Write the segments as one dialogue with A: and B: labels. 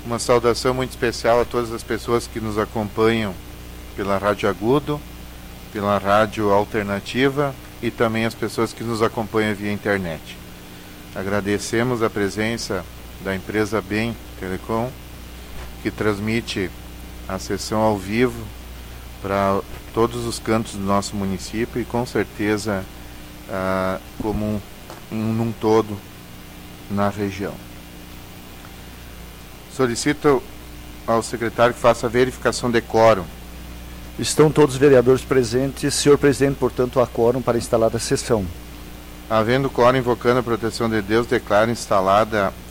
A: Uma saudação muito especial a todas as pessoas que nos acompanham pela Rádio Agudo, pela Rádio Alternativa e também as pessoas que nos acompanham via internet. Agradecemos a presença da empresa Bem Telecom, que transmite a sessão ao vivo para todos os cantos do nosso município e com certeza como num todo na região. Solicito ao secretário que faça a verificação de quórum.
B: Estão todos os vereadores presentes. Senhor presidente, portanto, há quórum para instalar a sessão.
A: Havendo quórum, invocando a proteção de Deus, declaro instalada a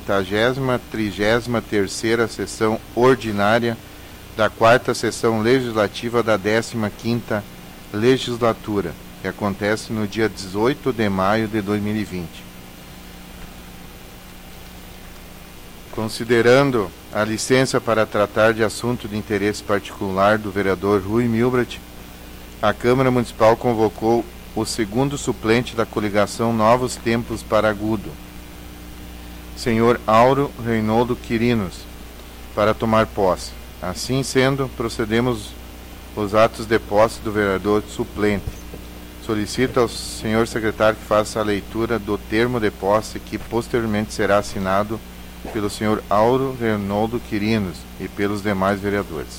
A: 133ª sessão ordinária da 4ª sessão legislativa da 15ª legislatura, que acontece no dia 18 de maio de 2020. Considerando a licença para tratar de assunto de interesse particular do vereador Rui Milbrat, a Câmara Municipal convocou o segundo suplente da coligação Novos Tempos para Agudo, senhor Auro Reinoldo Quirinos, para tomar posse. Assim sendo, procedemos os atos de posse do vereador suplente. Solicito ao senhor secretário que faça a leitura do termo de posse, que posteriormente será assinado pelo senhor Auro Reinoldo Quirinos e pelos demais vereadores.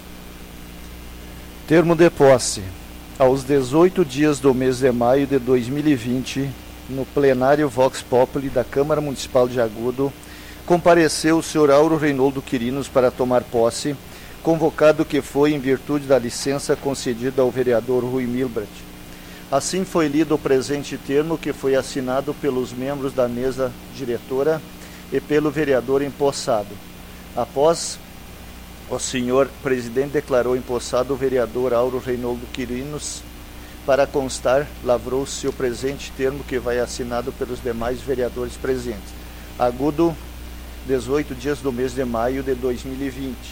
B: Termo de posse. Aos 18 dias do mês de maio de 2020, no plenário Vox Populi da Câmara Municipal de Agudo, compareceu o senhor Auro Reinoldo Quirinos para tomar posse, convocado que foi em virtude da licença concedida ao vereador Rui Milbrat. Assim foi lido o presente termo, que foi assinado pelos membros da mesa diretora e pelo vereador empossado. Após o senhor presidente declarou empossado o vereador Auro Reinoldo Quirinos, para constar, lavrou-se o presente termo, que vai assinado pelos demais vereadores presentes. Agudo, 18 dias do mês de maio de 2020.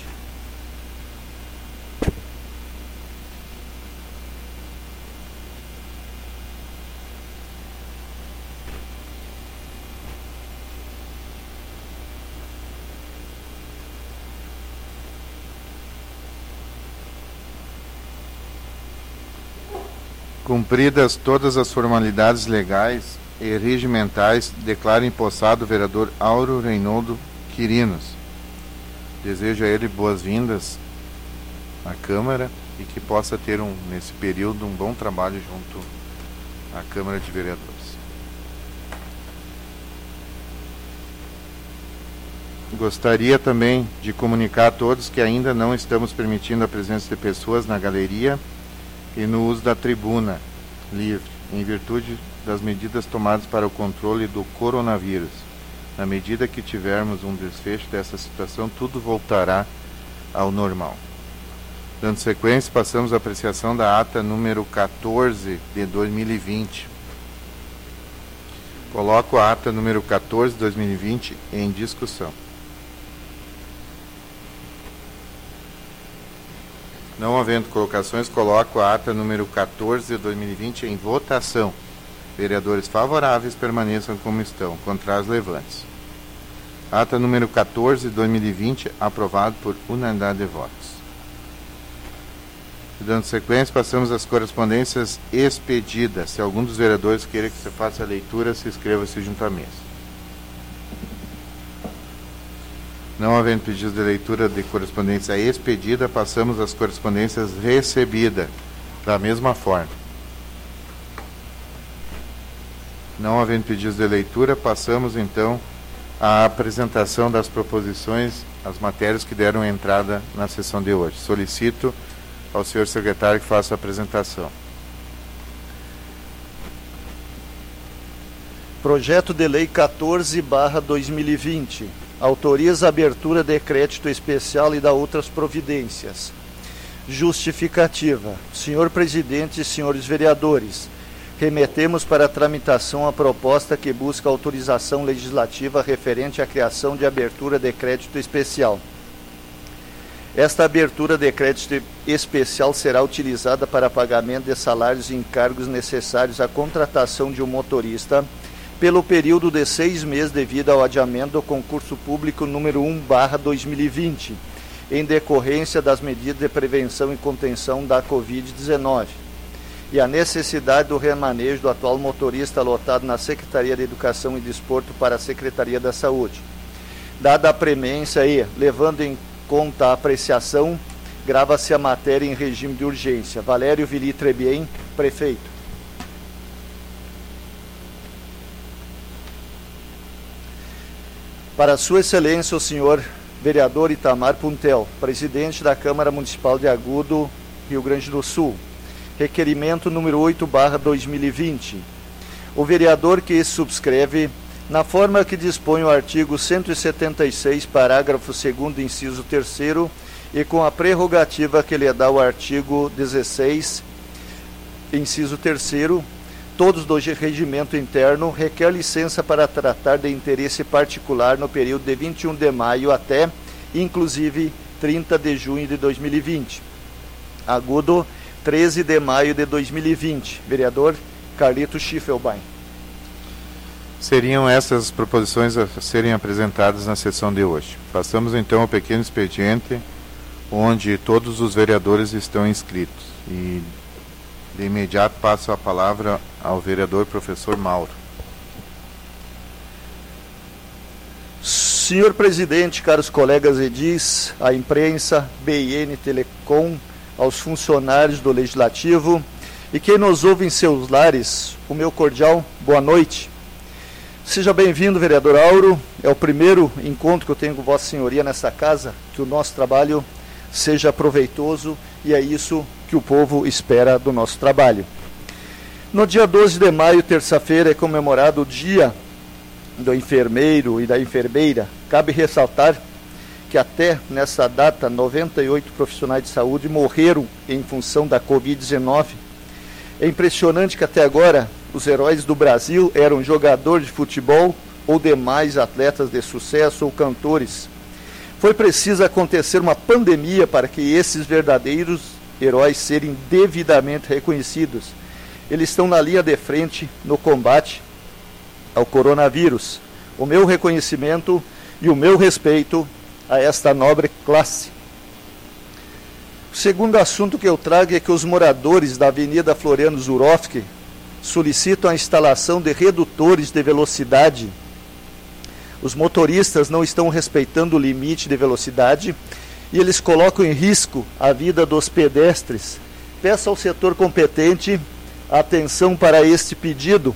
A: Cumpridas todas as formalidades legais e regimentais, declaro empossado o vereador Auro Reinoldo Quirinos. Desejo a ele boas-vindas à Câmara e que possa ter, nesse período, um bom trabalho junto à Câmara de Vereadores. Gostaria também de comunicar a todos que ainda não estamos permitindo a presença de pessoas na galeria e no uso da tribuna livre, em virtude das medidas tomadas para o controle do coronavírus. Na medida que tivermos um desfecho dessa situação, tudo voltará ao normal. Dando sequência, passamos à apreciação da ata número 14 de 2020. Coloco a ata número 14 de 2020 em discussão. Não havendo colocações, coloco a ata número 14 de 2020 em votação. Vereadores favoráveis permaneçam como estão, contrários levantes. Ata número 14 de 2020, aprovado por unanimidade de votos. Dando sequência, passamos às correspondências expedidas. Se algum dos vereadores queira que você faça a leitura, se inscreva-se junto à mesa. Não havendo pedidos de leitura de correspondência expedida, passamos às correspondências recebidas, da mesma forma. Não havendo pedidos de leitura, passamos então à apresentação das proposições, as matérias que deram entrada na sessão de hoje. Solicito ao senhor secretário que faça a apresentação.
B: Projeto de Lei 14/2020. Autoriza a abertura de crédito especial e da outras providências. Justificativa. Senhor presidente e senhores vereadores, remetemos para a tramitação a proposta que busca autorização legislativa referente à criação de abertura de crédito especial. Esta abertura de crédito especial será utilizada para pagamento de salários e encargos necessários à contratação de um motorista pelo período de 6 meses devido ao adiamento do concurso público número 1/2020, em decorrência das medidas de prevenção e contenção da Covid-19, e a necessidade do remanejo do atual motorista lotado na Secretaria de Educação e Desporto para a Secretaria da Saúde. Dada a premência e, levando em conta a apreciação, grava-se a matéria em regime de urgência. Valério Vili Trebien, prefeito. Para Sua Excelência, o senhor vereador Itamar Puntel, presidente da Câmara Municipal de Agudo, Rio Grande do Sul. Requerimento número 8/2020. O vereador que subscreve, na forma que dispõe o artigo 176, parágrafo 2º, inciso 3º, e com a prerrogativa que lhe dá o artigo 16, inciso 3º, todos do regimento interno, requer licença para tratar de interesse particular no período de 21 de maio até, inclusive, 30 de junho de 2020. Agudo, 13 de maio de 2020. Vereador Carlito Schiffelbein.
A: Seriam essas proposições a serem apresentadas na sessão de hoje. Passamos então ao pequeno expediente, onde todos os vereadores estão inscritos. E de imediato passo a palavra ao vereador professor Mauro.
B: Senhor presidente, caros colegas edis, a imprensa, BIN Telecom, aos funcionários do Legislativo e quem nos ouve em seus lares, o meu cordial boa noite. Seja bem-vindo, vereador Auro. É o primeiro encontro que eu tenho com Vossa Senhoria nessa casa, que o nosso trabalho seja proveitoso e é isso que o povo espera do nosso trabalho. No dia 12 de maio, terça-feira, é comemorado o Dia do Enfermeiro e da Enfermeira. Cabe ressaltar que até nessa data, 98 profissionais de saúde morreram em função da Covid-19. É impressionante que até agora os heróis do Brasil eram jogadores de futebol ou demais atletas de sucesso ou cantores. Foi preciso acontecer uma pandemia para que esses verdadeiros heróis serem devidamente reconhecidos. Eles estão na linha de frente no combate ao coronavírus. O meu reconhecimento e o meu respeito a esta nobre classe. O segundo assunto que eu trago é que os moradores da Avenida Floriano Zurovski solicitam a instalação de redutores de velocidade. Os motoristas não estão respeitando o limite de velocidade e eles colocam em risco a vida dos pedestres. Peço ao setor competente atenção para este pedido.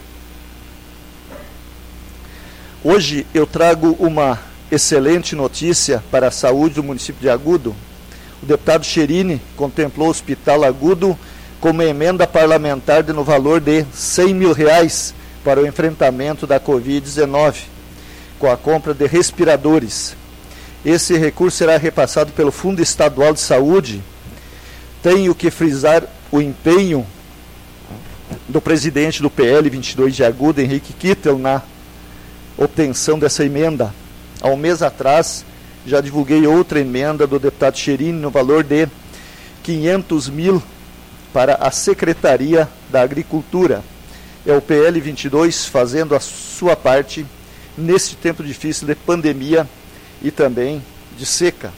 B: Hoje eu trago uma excelente notícia para a saúde do município de Agudo. O deputado Cherini contemplou o Hospital Agudo como emenda parlamentar no valor de R$100 mil para o enfrentamento da Covid-19, com a compra de respiradores. Esse recurso será repassado pelo Fundo Estadual de Saúde. Tenho que frisar o empenho do presidente do PL 22 de Agudo, Henrique Kittel, na obtenção dessa emenda. Há um mês atrás, já divulguei outra emenda do deputado Cherini no valor de R$500 mil para a Secretaria da Agricultura. É o PL 22 fazendo a sua parte nesse tempo difícil de pandemia e também de seca.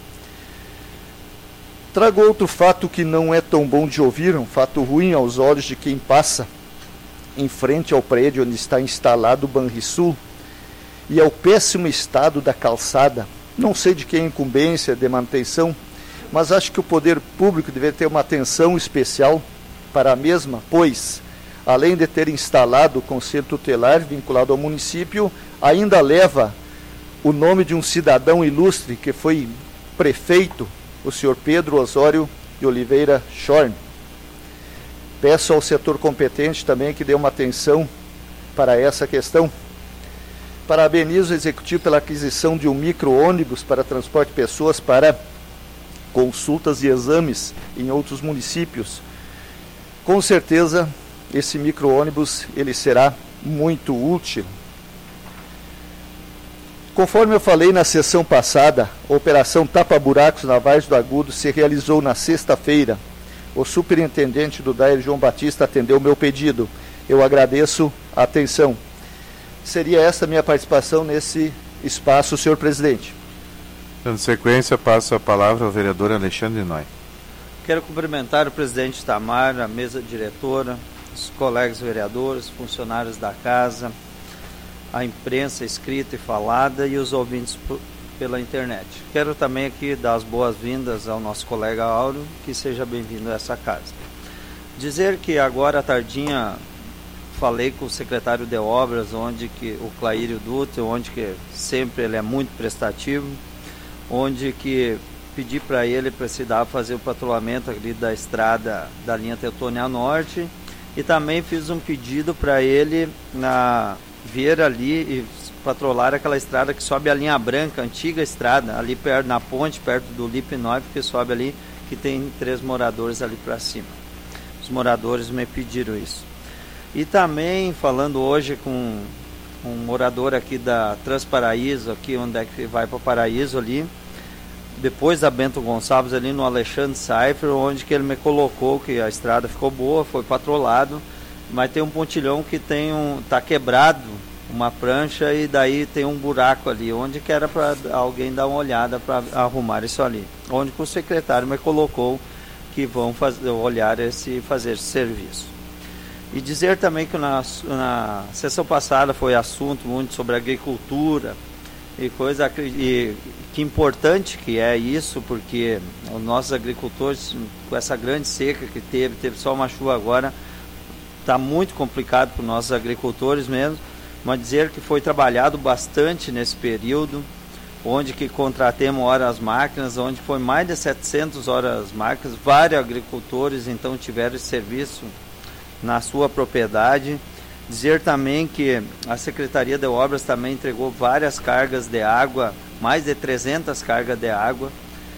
B: Trago outro fato que não é tão bom de ouvir, um fato ruim aos olhos de quem passa em frente ao prédio onde está instalado o Banrisul, e é o péssimo estado da calçada. Não sei de quem é a incumbência de manutenção, mas acho que o poder público deve ter uma atenção especial para a mesma, pois, além de ter instalado o conselho tutelar vinculado ao município, ainda leva o nome de um cidadão ilustre que foi prefeito, o senhor Pedro Osório de Oliveira Schorn. Peço ao setor competente também que dê uma atenção para essa questão. Parabenizo o Executivo pela aquisição de um micro-ônibus para transporte de pessoas para consultas e exames em outros municípios. Com certeza, esse micro-ônibus ele será muito útil. Conforme eu falei na sessão passada, a Operação Tapa-Buracos na Vargem do Agudo se realizou na sexta-feira. O superintendente do DAER, João Batista, atendeu o meu pedido. Eu agradeço a atenção. Seria essa a minha participação nesse espaço, senhor presidente.
A: Dando sequência, passo a palavra ao vereador Alexandre Noy.
C: Quero cumprimentar o presidente Itamar, a mesa diretora, os colegas vereadores, funcionários da casa, a imprensa escrita e falada e os ouvintes pela internet. Quero também aqui dar as boas-vindas ao nosso colega Auro, que seja bem-vindo a essa casa. Dizer que agora à tardinha falei com o secretário de obras, onde que o Claírio Dutra, onde que sempre ele é muito prestativo, onde que pedi para ele precisar fazer o patrulhamento ali da estrada da linha Teutônia Norte, e também fiz um pedido para ele vir ali e patrolar aquela estrada que sobe a linha branca, antiga estrada, ali perto, na ponte, perto do Lipe 9, que sobe ali, que tem 3 moradores ali para cima. Os moradores me pediram isso. E também falando hoje com um morador aqui da Transparaíso, aqui onde é que vai para Paraíso ali, depois da Bento Gonçalves ali no Alexandre Seifer, onde que ele me colocou que a estrada ficou boa, foi patrolado, mas tem um pontilhão que tá quebrado, uma prancha, e daí tem um buraco ali, onde que era para alguém dar uma olhada para arrumar isso ali, onde que o secretário me colocou que vão fazer esse serviço. E dizer também que na sessão passada foi assunto muito sobre agricultura e coisa, e que importante que é isso, porque os nossos agricultores, com essa grande seca que teve só uma chuva agora, está muito complicado para os nossos agricultores mesmo, mas dizer que foi trabalhado bastante nesse período, onde que contratemos horas máquinas, onde foi mais de 700 horas máquinas, vários agricultores então tiveram esse serviço na sua propriedade. Dizer também que a Secretaria de Obras também entregou várias cargas de água, mais de 300 cargas de água,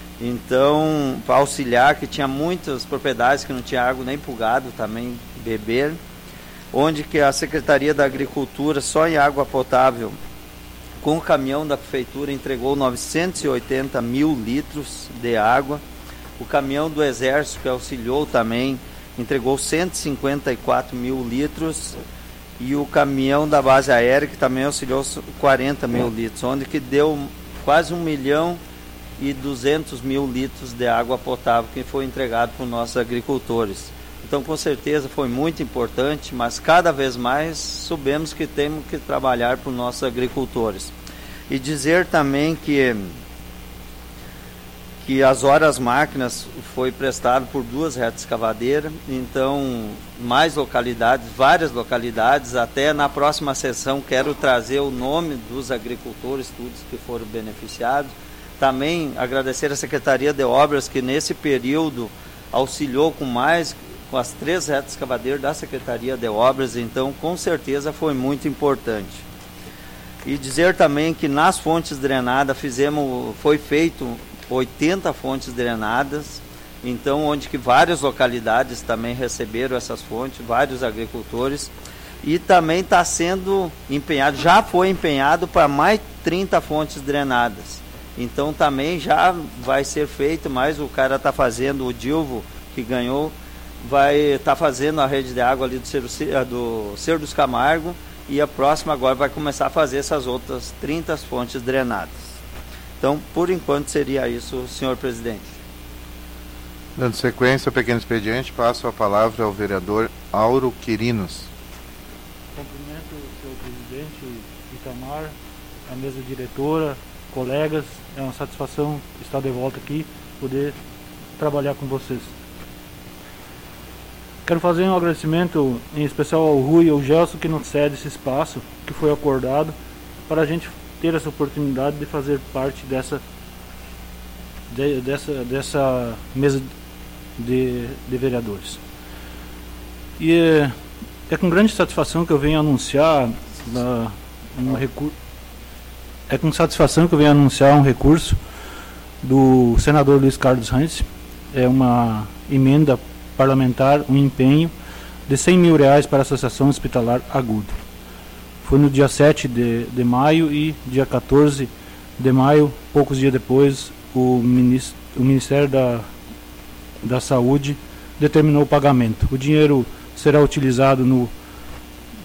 C: então para auxiliar, que tinha muitas propriedades que não tinha água nem para o gado também beber, onde que a Secretaria da Agricultura só em água potável, com o caminhão da prefeitura, entregou 980 mil litros de água. O caminhão do Exército, que auxiliou também, entregou 154 mil litros, e o caminhão da base aérea, que também auxiliou 40 mil litros, onde que deu quase 1.200.000 litros de água potável que foi entregado para os nossos agricultores. Então, com certeza, foi muito importante, mas cada vez mais soubemos que temos que trabalhar para os nossos agricultores. E dizer também que as horas máquinas foi prestado por 2 retas escavadeiras, então mais localidades, várias localidades. Até na próxima sessão quero trazer o nome dos agricultores, todos que foram beneficiados. Também agradecer a Secretaria de Obras, que nesse período auxiliou com as 3 retas escavadeiras da Secretaria de Obras, então com certeza foi muito importante. E dizer também que nas fontes drenadas foi feito 80 fontes drenadas, então onde que várias localidades também receberam essas fontes, vários agricultores, e também está sendo empenhado, já foi empenhado para mais 30 fontes drenadas, então também já vai ser feito, mas o cara está fazendo, o Dilvo que ganhou, vai estar fazendo a rede de água ali do Cerro dos Camargo, e a próxima agora vai começar a fazer essas outras 30 fontes drenadas. Então, por enquanto, seria isso, senhor presidente.
A: Dando sequência ao pequeno expediente, passo a palavra ao vereador Auro Quirinos.
D: Cumprimento o senhor presidente Itamar, a mesa diretora, colegas. É uma satisfação estar de volta aqui, poder trabalhar com vocês. Quero fazer um agradecimento em especial ao Rui e ao Gelson, que nos cede esse espaço que foi acordado para a gente ter essa oportunidade de fazer parte dessa mesa de vereadores. E é com grande satisfação que eu venho anunciar um recurso do senador Luiz Carlos Reis. É uma emenda parlamentar, um empenho de R$100 mil para a Associação Hospitalar Agudo. Foi no dia 7 de maio e dia 14 de maio, poucos dias depois, o Ministério da Saúde determinou o pagamento. O dinheiro será utilizado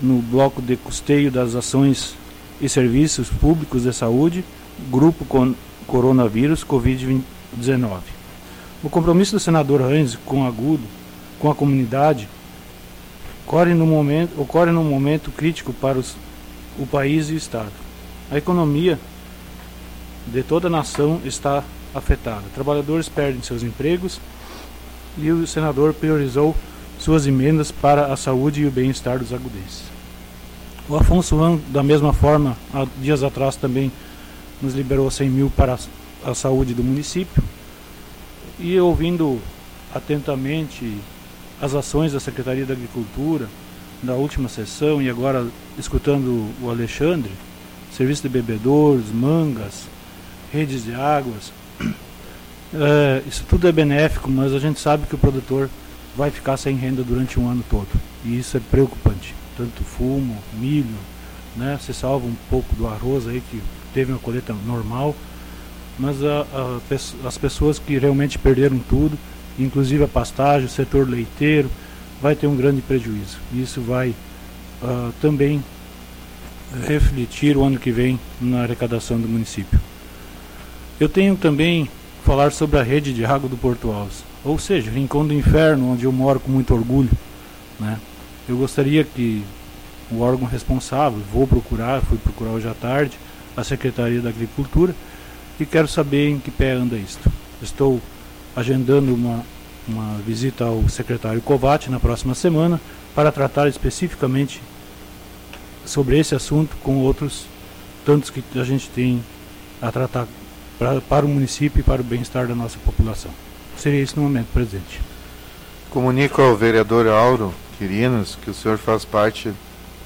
D: no bloco de custeio das ações e serviços públicos de saúde, grupo com coronavírus Covid-19. O compromisso do senador Ranz com a comunidade, ocorre num momento crítico para o país e o Estado. A economia de toda a nação está afetada. Trabalhadores perdem seus empregos e o senador priorizou suas emendas para a saúde e o bem-estar dos agudenses. O Afonso Ram, da mesma forma, há dias atrás também nos liberou 100 mil para a saúde do município. E ouvindo atentamente as ações da Secretaria da Agricultura, da última sessão, e agora escutando o Alexandre, serviço de bebedouros, mangas, redes de águas, isso tudo é benéfico, mas a gente sabe que o produtor vai ficar sem renda durante um ano todo, e isso é preocupante. Tanto fumo, milho, né? Se salva um pouco do arroz aí, que teve uma colheita normal, mas as pessoas que realmente perderam tudo, inclusive a pastagem, o setor leiteiro, vai ter um grande prejuízo. E isso vai também refletir o ano que vem na arrecadação do município. Eu tenho também falar sobre a rede de água do Porto Alves, ou seja, Rincão do Inferno, onde eu moro com muito orgulho, né? Eu gostaria que o órgão responsável, fui procurar hoje à tarde, a Secretaria da Agricultura, e quero saber em que pé anda isto. Estou agendando uma visita ao secretário Kovács na próxima semana para tratar especificamente sobre esse assunto com outros tantos que a gente tem a tratar para o município e para o bem-estar da nossa população. Seria isso no momento, presidente.
A: Comunico ao vereador Auro Quirinos que o senhor faz parte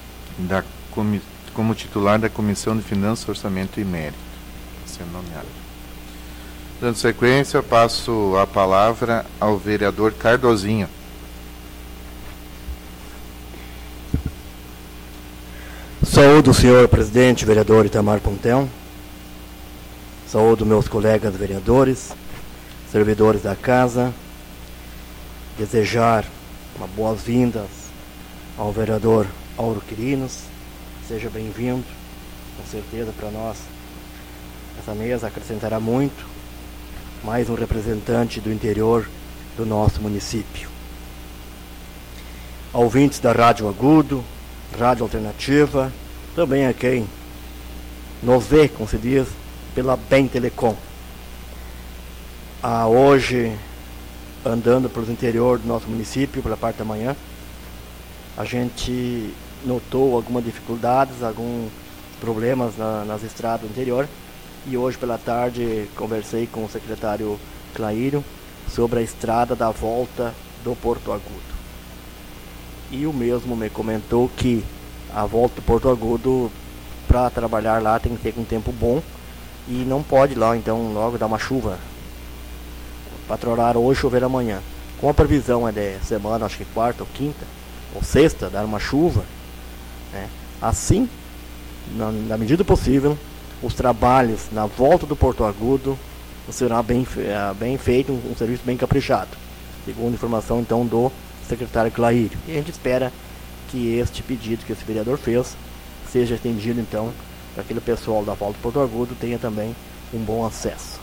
A: como titular da Comissão de Finanças, Orçamento e Mérito. Sendo nomeado. Dando sequência, passo a palavra ao vereador Cardozinho.
E: Saúdo o senhor presidente, vereador Itamar Pontão. Saúdo meus colegas vereadores, servidores da casa. Desejar uma boas-vindas ao vereador Auro Quirinos. Seja bem-vindo, com certeza para nós. Essa mesa acrescentará muito, mais um representante do interior do nosso município. Ouvintes da Rádio Agudo, Rádio Alternativa, também a quem nos vê, como se diz, pela Bem Telecom. Hoje, andando pelos interior do nosso município, pela parte da manhã, a gente notou algumas dificuldades, alguns problemas nas estradas do interior. E hoje pela tarde conversei com o secretário Claírio sobre a estrada da volta do Porto Agudo. E o mesmo me comentou que a volta do Porto Agudo, para trabalhar lá, tem que ter um tempo bom e não pode lá então logo dar uma chuva. Patrolar hoje, chover amanhã. Com a previsão de semana, acho que quarta ou quinta ou sexta, dar uma chuva, né? Assim, na medida possível, os trabalhos na volta do Porto Agudo será bem feito, um serviço bem caprichado, segundo informação então do secretário Claírio. E a gente espera que este pedido que esse vereador fez seja atendido então, para que aquele pessoal da volta do Porto Agudo tenha também um bom acesso.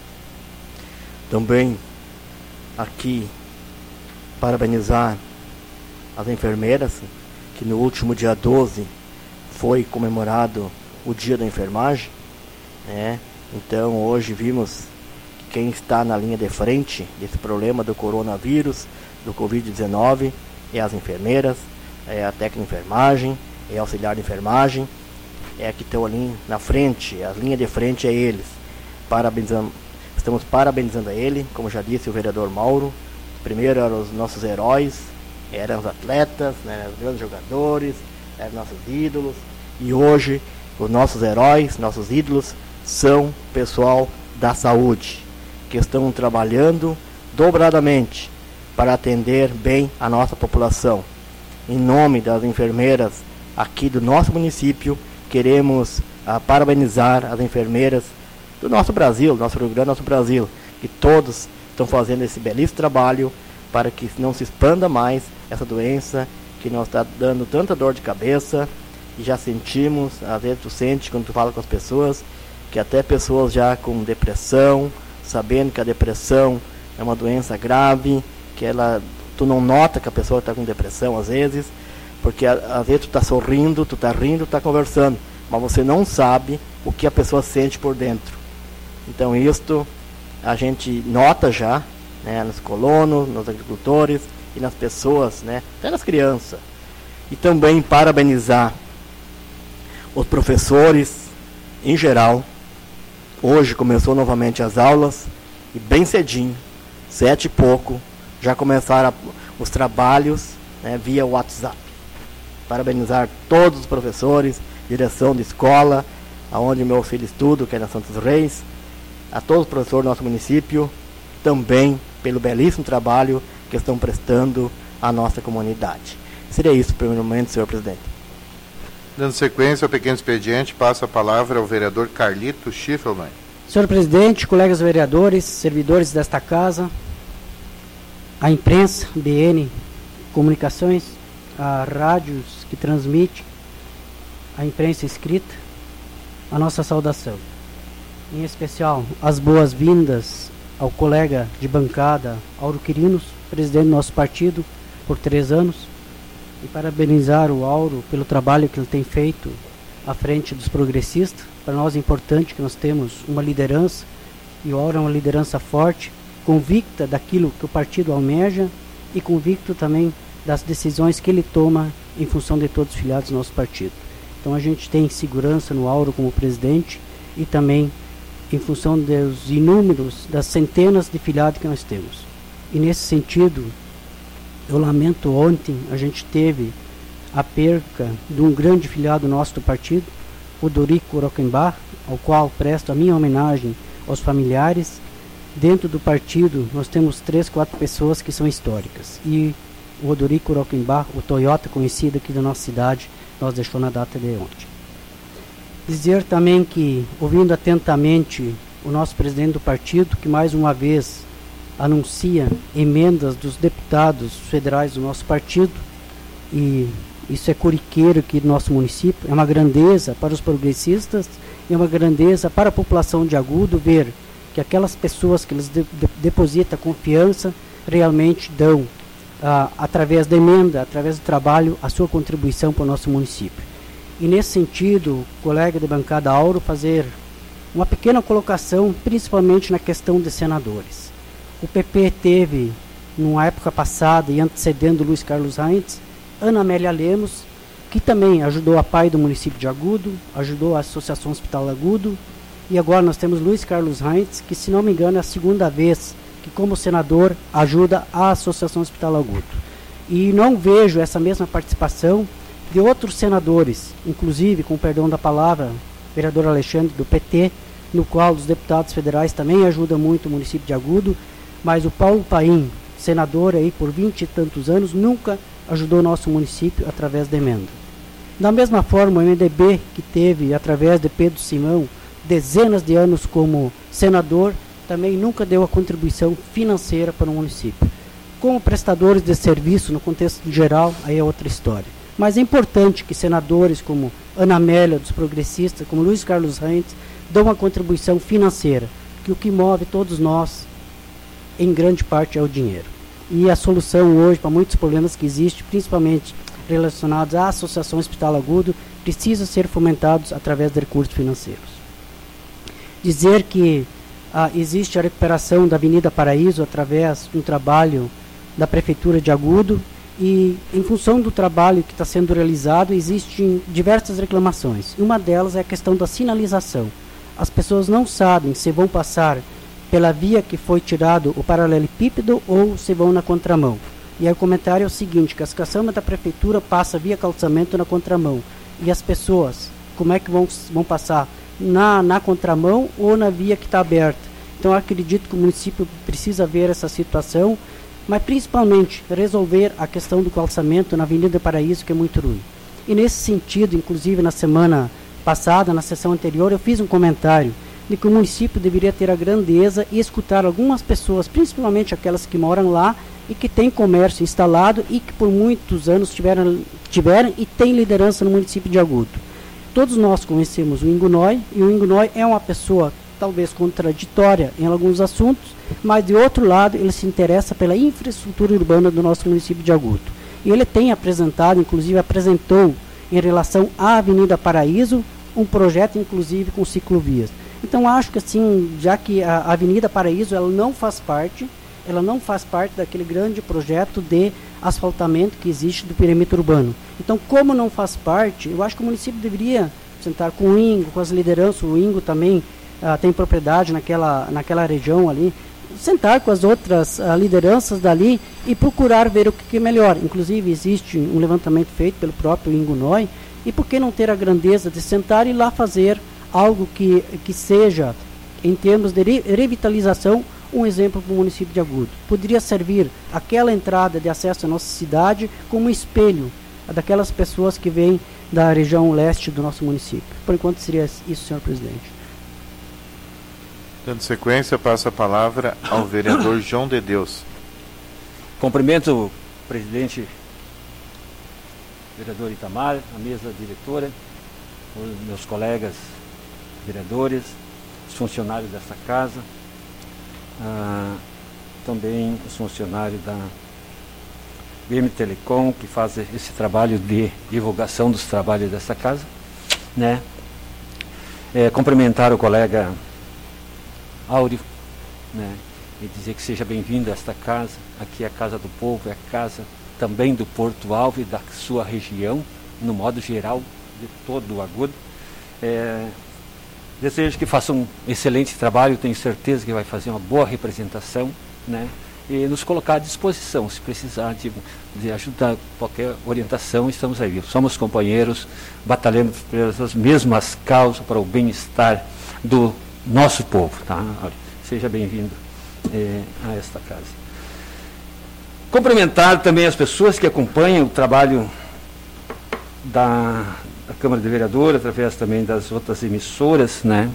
E: Também aqui parabenizar as enfermeiras, que no último dia 12 foi comemorado o dia da enfermagem, né? Então hoje vimos que quem está na linha de frente desse problema do coronavírus, do Covid-19, é as enfermeiras, é a técnica de enfermagem, é auxiliar de enfermagem, é que estão ali na frente, a linha de frente é eles. Estamos parabenizando a ele, como já disse o vereador Mauro. Primeiro eram os nossos heróis, eram os atletas, né, os grandes jogadores, eram nossos ídolos, e hoje os nossos heróis, nossos ídolos, são pessoal da saúde, que estão trabalhando dobradamente para atender bem a nossa população. Em nome das enfermeiras aqui do nosso município, queremos parabenizar as enfermeiras do nosso Brasil, nosso Rio Grande, nosso Brasil, que todos estão fazendo esse belíssimo trabalho para que não se expanda mais essa doença que nos está dando tanta dor de cabeça, e já sentimos, às vezes tu sente quando tu fala com as pessoas, que até pessoas já com depressão, sabendo que a depressão é uma doença grave, que tu não nota que a pessoa está com depressão às vezes, porque às vezes tu está sorrindo, tu está rindo, tu está conversando, mas você não sabe o que a pessoa sente por dentro. Então isto a gente nota já, né, nos colonos, nos agricultores e nas pessoas, né, até nas crianças. E também parabenizar os professores em geral. Hoje começou novamente as aulas e bem cedinho, 7 e pouco, já começaram os trabalhos, né, via WhatsApp. Parabenizar todos os professores, direção de escola, aonde meu filho estuda, que é na Santos Reis, a todos os professores do nosso município, também pelo belíssimo trabalho que estão prestando à nossa comunidade. Seria isso, primeiramente, senhor presidente.
A: Dando sequência ao pequeno expediente, passo a palavra ao vereador Carlito Schiffelman.
F: Senhor presidente, colegas vereadores, servidores desta casa, a imprensa, BN Comunicações, a rádios que transmite, a imprensa escrita, a nossa saudação. Em especial, as boas-vindas ao colega de bancada, Auro Quirinos, presidente do nosso partido por 3 anos, e parabenizar o Auro pelo trabalho que ele tem feito à frente dos progressistas. Para nós é importante que nós temos uma liderança, e o Auro é uma liderança forte, convicta daquilo que o partido almeja e convicto também das decisões que ele toma em função de todos os filiados do nosso partido. Então a gente tem segurança no Auro como presidente e também em função dos inúmeros, das centenas de filiados que nós temos. E nesse sentido, eu lamento, ontem a gente teve a perca de um grande filiado nosso do partido, o Dorico Rockenbach, ao qual presto a minha homenagem aos familiares. Dentro do partido nós temos 3, 4 pessoas que são históricas, e o Odorico Rockenbach, o Toyota conhecido aqui da nossa cidade, nós deixou na data de ontem. Dizer também que, ouvindo atentamente o nosso presidente do partido, que mais uma vez anuncia emendas dos deputados federais do nosso partido, e isso é corriqueiro aqui do nosso município, é uma grandeza para os progressistas, é uma grandeza para a população de Agudo ver que aquelas pessoas que eles depositam confiança realmente dão, através da emenda, através do trabalho, a sua contribuição para o nosso município. E nesse sentido, colega de bancada Auro, fazer uma pequena colocação, principalmente na questão de senadores. O PP teve, numa época passada e antecedendo Luiz Carlos Reins, Ana Amélia Lemos, que também ajudou a PAI do município de Agudo, ajudou a Associação Hospital Agudo, e agora nós temos Luiz Carlos Reins, que, se não me engano, é a 2ª vez que, como senador, ajuda a Associação Hospital Agudo. E não vejo essa mesma participação de outros senadores, inclusive, com o perdão da palavra, vereador Alexandre, do PT, no qual os deputados federais também ajudam muito o município de Agudo, mas o Paulo Paim, senador aí por 20 e tantos anos, nunca ajudou o nosso município através da emenda. Da mesma forma, o MDB, que teve, através de Pedro Simão, dezenas de anos como senador, também nunca deu a contribuição financeira para o município. Como prestadores de serviço, no contexto geral, aí é outra história. Mas é importante que senadores como Ana Amélia, dos progressistas, como Luiz Carlos Reins, dão uma contribuição financeira, que o que move todos nós, em grande parte, é o dinheiro. E a solução hoje para muitos problemas que existem, principalmente relacionados à Associação Hospital Agudo, precisa ser fomentados através de recursos financeiros. Dizer que existe a recuperação da Avenida Paraíso através de um trabalho da Prefeitura de Agudo, e em função do trabalho que está sendo realizado, existem diversas reclamações. E uma delas é a questão da sinalização. As pessoas não sabem se vão passar pela via que foi tirado o paralelepípedo ou se vão na contramão. E aí o comentário é o seguinte, que as caçambas da Prefeitura passam via calçamento na contramão. E as pessoas, como é que vão passar? Na contramão ou na via que está aberta. Então eu acredito que o município precisa ver essa situação, mas principalmente resolver a questão do calçamento na Avenida Paraíso, que é muito ruim. E nesse sentido, inclusive na semana passada, na sessão anterior, eu fiz um comentário de que o município deveria ter a grandeza e escutar algumas pessoas, principalmente aquelas que moram lá, e que tem comércio instalado e que por muitos anos tiveram e tem liderança no município de Agudo. Todos nós conhecemos o Ingunoi, e o Ingunoi é uma pessoa talvez contraditória em alguns assuntos, mas de outro lado ele se interessa pela infraestrutura urbana do nosso município de Agudo. E ele tem apresentado, inclusive apresentou em relação à Avenida Paraíso, um projeto inclusive com ciclovias. Então acho que assim, já que a Avenida Paraíso ela não faz parte daquele grande projeto de asfaltamento que existe do perímetro urbano. Então, como não faz parte, eu acho que o município deveria sentar com o INGO, com as lideranças, o INGO também tem propriedade naquela região ali, sentar com as outras lideranças dali e procurar ver o que é melhor. Inclusive, existe um levantamento feito pelo próprio Ingunoi, e por que não ter a grandeza de sentar e lá fazer algo que seja, em termos de revitalização, um exemplo para o município de Agudo. Poderia servir aquela entrada de acesso à nossa cidade como um espelho daquelas pessoas que vêm da região leste do nosso município. Por enquanto seria isso, senhor presidente.
A: Dando sequência, passo a palavra ao vereador João de Deus.
G: Cumprimento o presidente, vereador Itamar, a mesa diretora, os meus colegas vereadores, os funcionários desta casa, também os funcionários da BM Telecom, que faz esse trabalho de divulgação dos trabalhos dessa casa, né? Cumprimentar o colega Áureo, né? E dizer que seja bem-vindo a esta casa. Aqui é a casa do povo, é a casa também do Porto Alvo e da sua região, no modo geral, de todo o Agudo. Desejo que faça um excelente trabalho, tenho certeza que vai fazer uma boa representação, né? E nos colocar à disposição, se precisar de ajuda, qualquer orientação, estamos aí. Somos companheiros, batalhando pelas mesmas causas para o bem-estar do nosso povo, tá? Seja bem-vindo a esta casa. Cumprimentar também as pessoas que acompanham o trabalho da Câmara de Vereadores, através também das outras emissoras, né?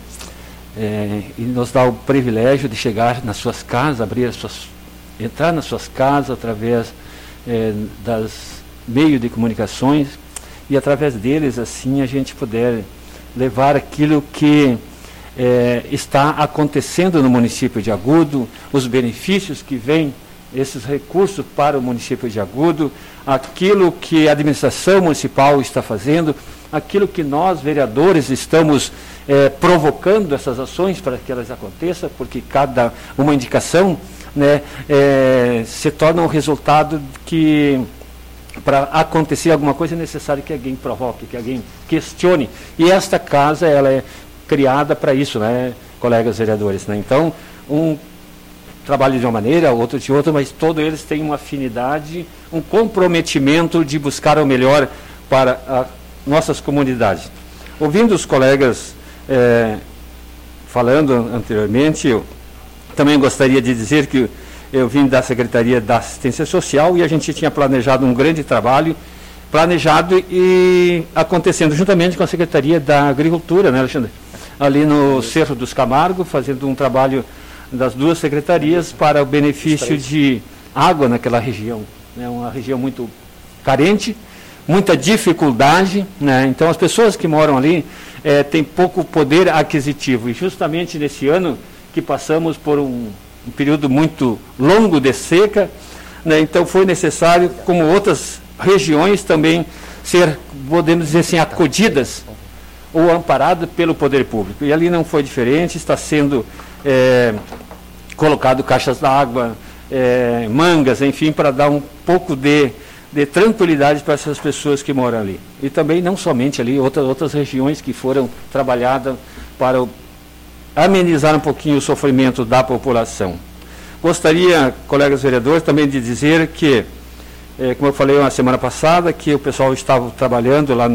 G: E nos dá o privilégio de chegar nas suas casas, entrar nas suas casas através das meios de comunicações, e através deles, assim, a gente puder levar aquilo que está acontecendo no município de Agudo, os benefícios que vêm, esses recursos para o município de Agudo, aquilo que a administração municipal está fazendo, aquilo que nós, vereadores, estamos provocando essas ações para que elas aconteçam, porque cada uma indicação, né, se torna um resultado que, para acontecer alguma coisa, é necessário que alguém provoque, que alguém questione. E esta casa, ela é criada para isso, né, colegas vereadores, né? Então, um trabalho de uma maneira, outro de outra, mas todos eles têm uma afinidade, um comprometimento de buscar o melhor para as nossas comunidades. Ouvindo os colegas falando anteriormente, eu também gostaria de dizer que eu vim da Secretaria da Assistência Social e a gente tinha planejado um grande trabalho, planejado e acontecendo juntamente com a Secretaria da Agricultura, né, Alexandre? Ali no Cerro dos Camargo, fazendo um trabalho das duas secretarias para o benefício de água naquela região. É uma região muito carente, muita dificuldade, né? Então as pessoas que moram ali têm pouco poder aquisitivo, e justamente nesse ano que passamos por um período muito longo de seca, né? Então foi necessário, como outras regiões, também ser, podemos dizer assim, acudidas ou amparadas pelo poder público. E ali não foi diferente, está sendo colocado caixas d'água, mangas, enfim, para dar um pouco de tranquilidade para essas pessoas que moram ali. E também não somente ali, outras regiões que foram trabalhadas para amenizar um pouquinho o sofrimento da população. Gostaria, colegas vereadores, também de dizer que, como eu falei na semana passada, que o pessoal estava trabalhando lá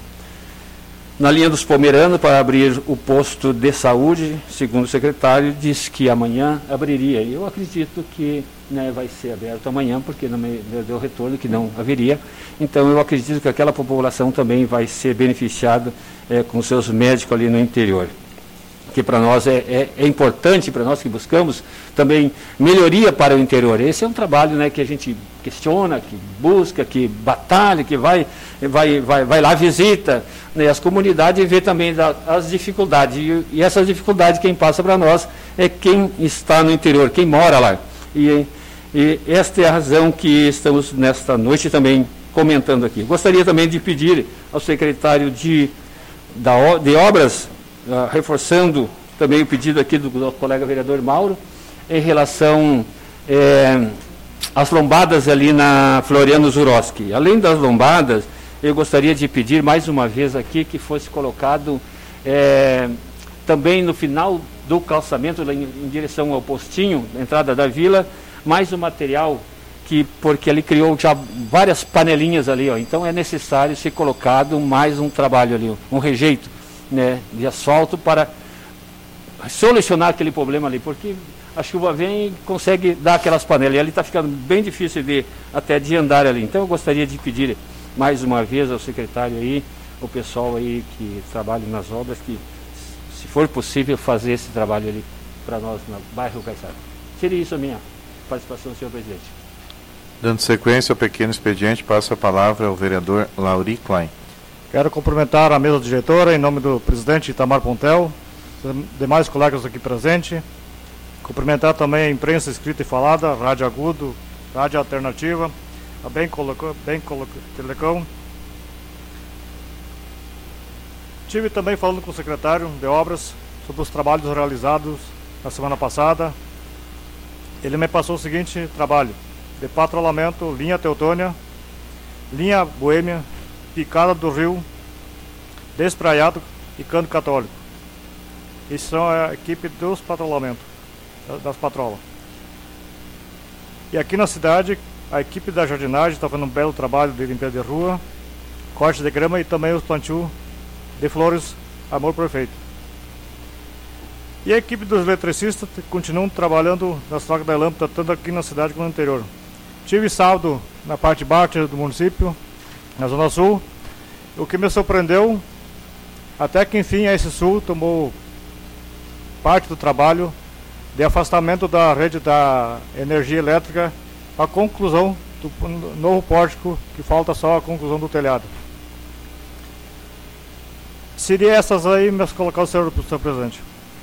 G: na linha dos Pomeranos para abrir o posto de saúde. Segundo o secretário, disse que amanhã abriria. Eu acredito que, né, vai ser aberto amanhã, porque não me deu retorno que não haveria. Então eu acredito que aquela população também vai ser beneficiada com seus médicos ali no interior. que para nós é importante, para nós que buscamos também melhoria para o interior. Esse é um trabalho, né, que a gente questiona, que busca, que batalha, que vai lá, visita, né, as comunidades e vê também as dificuldades. E essas dificuldades quem passa para nós é quem está no interior, quem mora lá. E esta é a razão que estamos nesta noite também comentando aqui. Gostaria também de pedir ao secretário de Obras, reforçando também o pedido aqui do colega vereador Mauro, em relação às lombadas ali na Floriano Zuroski. Além das lombadas, eu gostaria de pedir mais uma vez aqui que fosse colocado também no final do calçamento, em direção ao postinho, na entrada da vila, mais um material, porque ele criou já várias panelinhas ali, ó, então é necessário ser colocado mais um trabalho ali, um rejeito, né, de asfalto para solucionar aquele problema ali, porque a chuva vem e consegue dar aquelas panelas, e ali está ficando bem difícil até de andar ali. Então eu gostaria de pedir mais uma vez ao secretário aí, o pessoal aí que trabalha nas obras, que se for possível fazer esse trabalho ali para nós no bairro Caiçara. Seria isso a minha participação, senhor presidente.
A: Dando sequência ao pequeno expediente, passo a palavra ao vereador Lauri Klein.
H: Quero cumprimentar a mesa diretora em nome do presidente Itamar Pontel, demais colegas aqui presentes. Cumprimentar também a imprensa escrita e falada, Rádio Agudo, Rádio Alternativa, a Bem Telecom. Estive também falando com o secretário de Obras sobre os trabalhos realizados na semana passada. Ele me passou o seguinte trabalho: de patrulhamento, linha Teutônia, linha Boêmia, Picada do Rio, Despraiado e Canto Católico. Isso são a equipe dos patrulhamentos, das patrolas. E aqui na cidade, a equipe da jardinagem está fazendo um belo trabalho de limpeza de rua, corte de grama e também os plantios de flores Amor Perfeito. E a equipe dos eletricistas continuam trabalhando nas trocas da lâmpada, tanto aqui na cidade como no interior. Tive sábado na parte baixa do município, na Zona Sul. O que me surpreendeu, até que enfim a S-Sul tomou parte do trabalho de afastamento da rede da energia elétrica, a conclusão do novo pórtico, que falta só a conclusão do telhado. Seria essas aí, mas colocar o senhor presidente.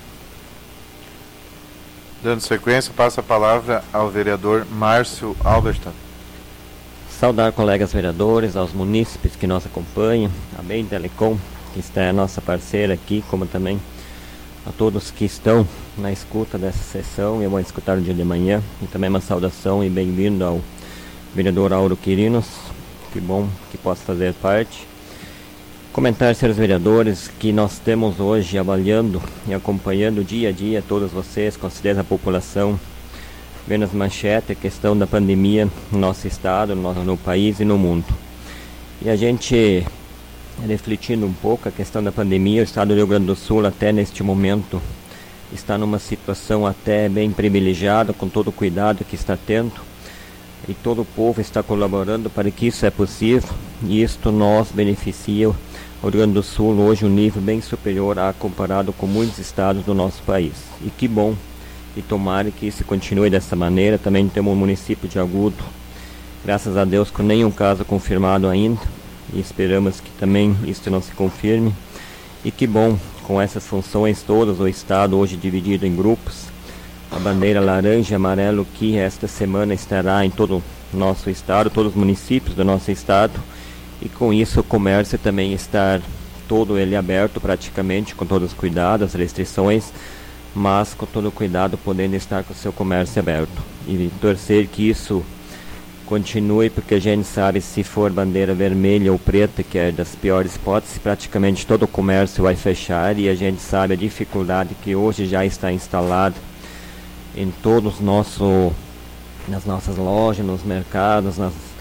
A: Dando sequência, passa a palavra ao vereador Márcio Alberton.
I: Saudar colegas vereadores, aos munícipes que nos acompanham, a Bem Telecom, que está a nossa parceira aqui, como também a todos que estão na escuta dessa sessão e vão escutar no dia de manhã. E também uma saudação e bem-vindo ao vereador Auro Quirinos, que bom que possa fazer parte. Comentar, senhores vereadores, que nós temos hoje avaliando e acompanhando dia a dia todos vocês, com certeza a população, vendo as manchetes, a questão da pandemia no nosso estado, no país e no mundo. E a gente, refletindo um pouco a questão da pandemia, o estado do Rio Grande do Sul até neste momento está numa situação até bem privilegiada, com todo o cuidado que está tendo, e todo o povo está colaborando para que isso é possível, e isto nos beneficia o Rio Grande do Sul hoje um nível bem superior a comparado com muitos estados do nosso país. E que bom, e tomara que isso continue dessa maneira. Também temos o município de Agudo, graças a Deus, com nenhum caso confirmado ainda, e esperamos que também isso não se confirme. E que bom, com essas funções todas, o estado hoje dividido em grupos, a bandeira laranja e amarelo que esta semana estará em todo o nosso estado, todos os municípios do nosso estado, e com isso o comércio também estar todo ele aberto praticamente, com todos os cuidados, as restrições, mas com todo o cuidado podendo estar com o seu comércio aberto. E torcer que isso continue, porque a gente sabe, se for bandeira vermelha ou preta, que é das piores hipóteses, praticamente todo o comércio vai fechar, e a gente sabe a dificuldade que hoje já está instalada em todos nas nossas lojas, nos mercados,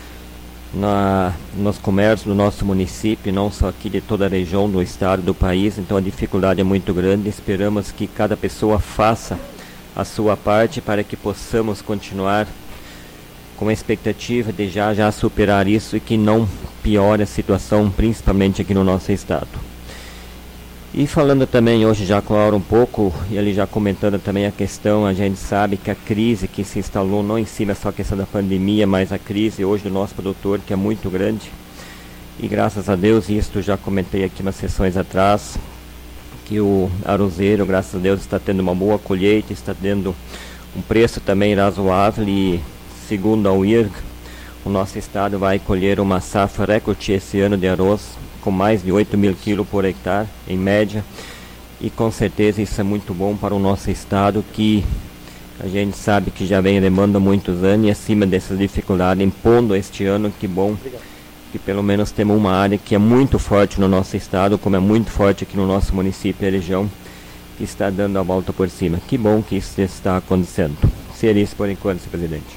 I: nos comércios do nosso município, não só aqui de toda a região do estado, do país. Então a dificuldade é muito grande. Esperamos que cada pessoa faça a sua parte para que possamos continuar com a expectativa de já superar isso e que não piore a situação, principalmente aqui no nosso estado. E falando também hoje já com a Aura um pouco, e ele já comentando também a questão, a gente sabe que a crise que se instalou, não em cima só a questão da pandemia, mas a crise hoje do nosso produtor, que é muito grande. E graças a Deus, isto já comentei aqui umas sessões atrás, que o arozeiro, graças a Deus, está tendo uma boa colheita, está tendo um preço também razoável e, segundo a UIRG, o nosso estado vai colher uma safra recorde esse ano de arroz, com mais de 8.000 quilos por hectare, em média, e com certeza isso é muito bom para o nosso estado, que a gente sabe que já vem demanda há muitos anos, e acima dessas dificuldades, impondo este ano, que bom, que pelo menos temos uma área que é muito forte no nosso estado, como é muito forte aqui no nosso município e região, que está dando a volta por cima. Que bom que isso está acontecendo. Seria isso por enquanto, senhor presidente.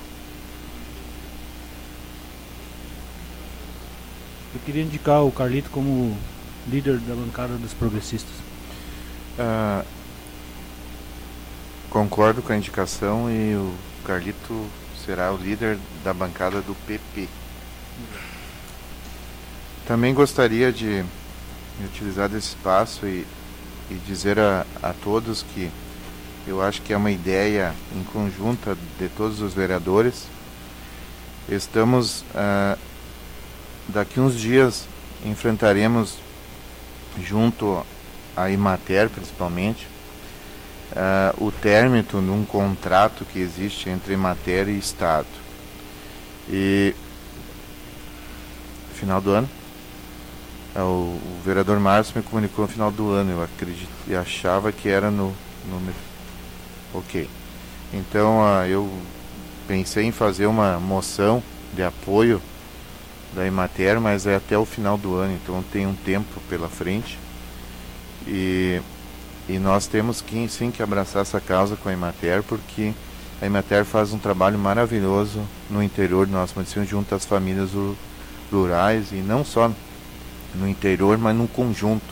D: Eu queria indicar o Carlito como líder da bancada dos progressistas.
A: Concordo com a indicação e o Carlito será o líder da bancada do PP. Também gostaria de utilizar desse espaço e dizer a todos que eu acho que é uma ideia em conjunta de todos os vereadores. Estamos... daqui uns dias enfrentaremos, junto à Emater principalmente, o término de um contrato que existe entre Emater e Estado. E final do ano, o vereador Márcio me comunicou no final do ano, eu acredito, e achava que era no ok. Então eu pensei em fazer uma moção de apoio da Emater, mas é até o final do ano, então tem um tempo pela frente, e nós temos que sim que abraçar essa causa com a Emater, porque a Emater faz um trabalho maravilhoso no interior do nosso município, junto às famílias rurais, e não só no interior, mas num conjunto.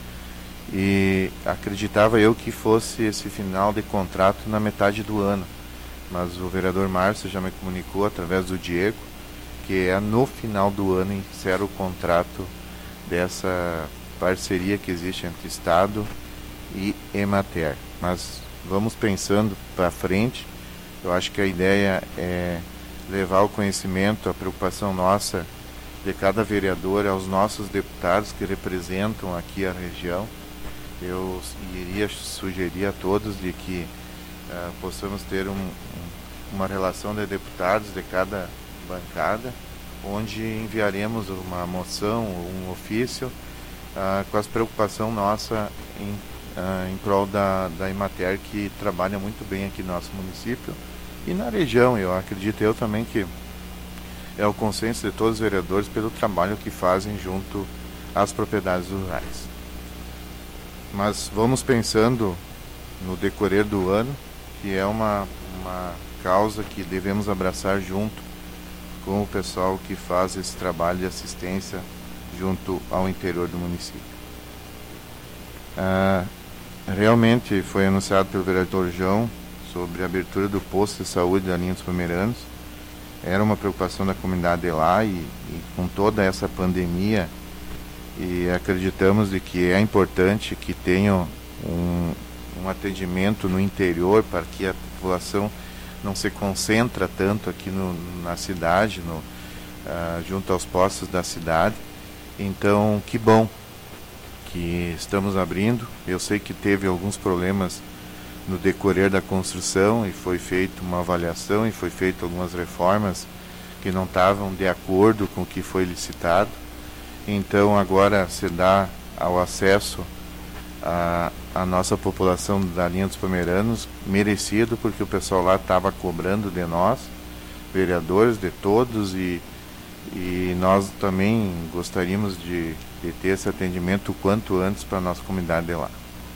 A: E acreditava eu que fosse esse final de contrato na metade do ano, mas o vereador Márcio já me comunicou através do Diego que é no final do ano encerra o contrato dessa parceria que existe entre Estado e Emater. Mas vamos pensando para frente. Eu acho que a ideia é levar o conhecimento, a preocupação nossa de cada vereador aos nossos deputados que representam aqui a região. Eu iria sugerir a todos de que possamos ter uma relação de deputados de cada bancada, onde enviaremos uma moção, um ofício com as preocupações nossa em prol da Emater, que trabalha muito bem aqui no nosso município e na região. Eu acredito eu também que é o consenso de todos os vereadores pelo trabalho que fazem junto às propriedades rurais. Mas vamos pensando no decorrer do ano, que é uma causa que devemos abraçar junto com o pessoal que faz esse trabalho de assistência junto ao interior do município. Realmente foi anunciado pelo vereador João sobre a abertura do posto de saúde da linha dos Pomeranos. Era uma preocupação da comunidade de lá e com toda essa pandemia, e acreditamos de que é importante que tenha um atendimento no interior para que a população não se concentra tanto aqui na cidade, junto aos postos da cidade. Então, que bom que estamos abrindo. Eu sei que teve alguns problemas no decorrer da construção e foi feita uma avaliação e foi feita algumas reformas que não estavam de acordo com o que foi licitado. Então agora se dá ao acesso a nossa população da linha dos Pomeranos, merecido, porque o pessoal lá estava cobrando de nós, vereadores, de todos, e nós também gostaríamos de ter esse atendimento o quanto antes para a nossa comunidade de lá.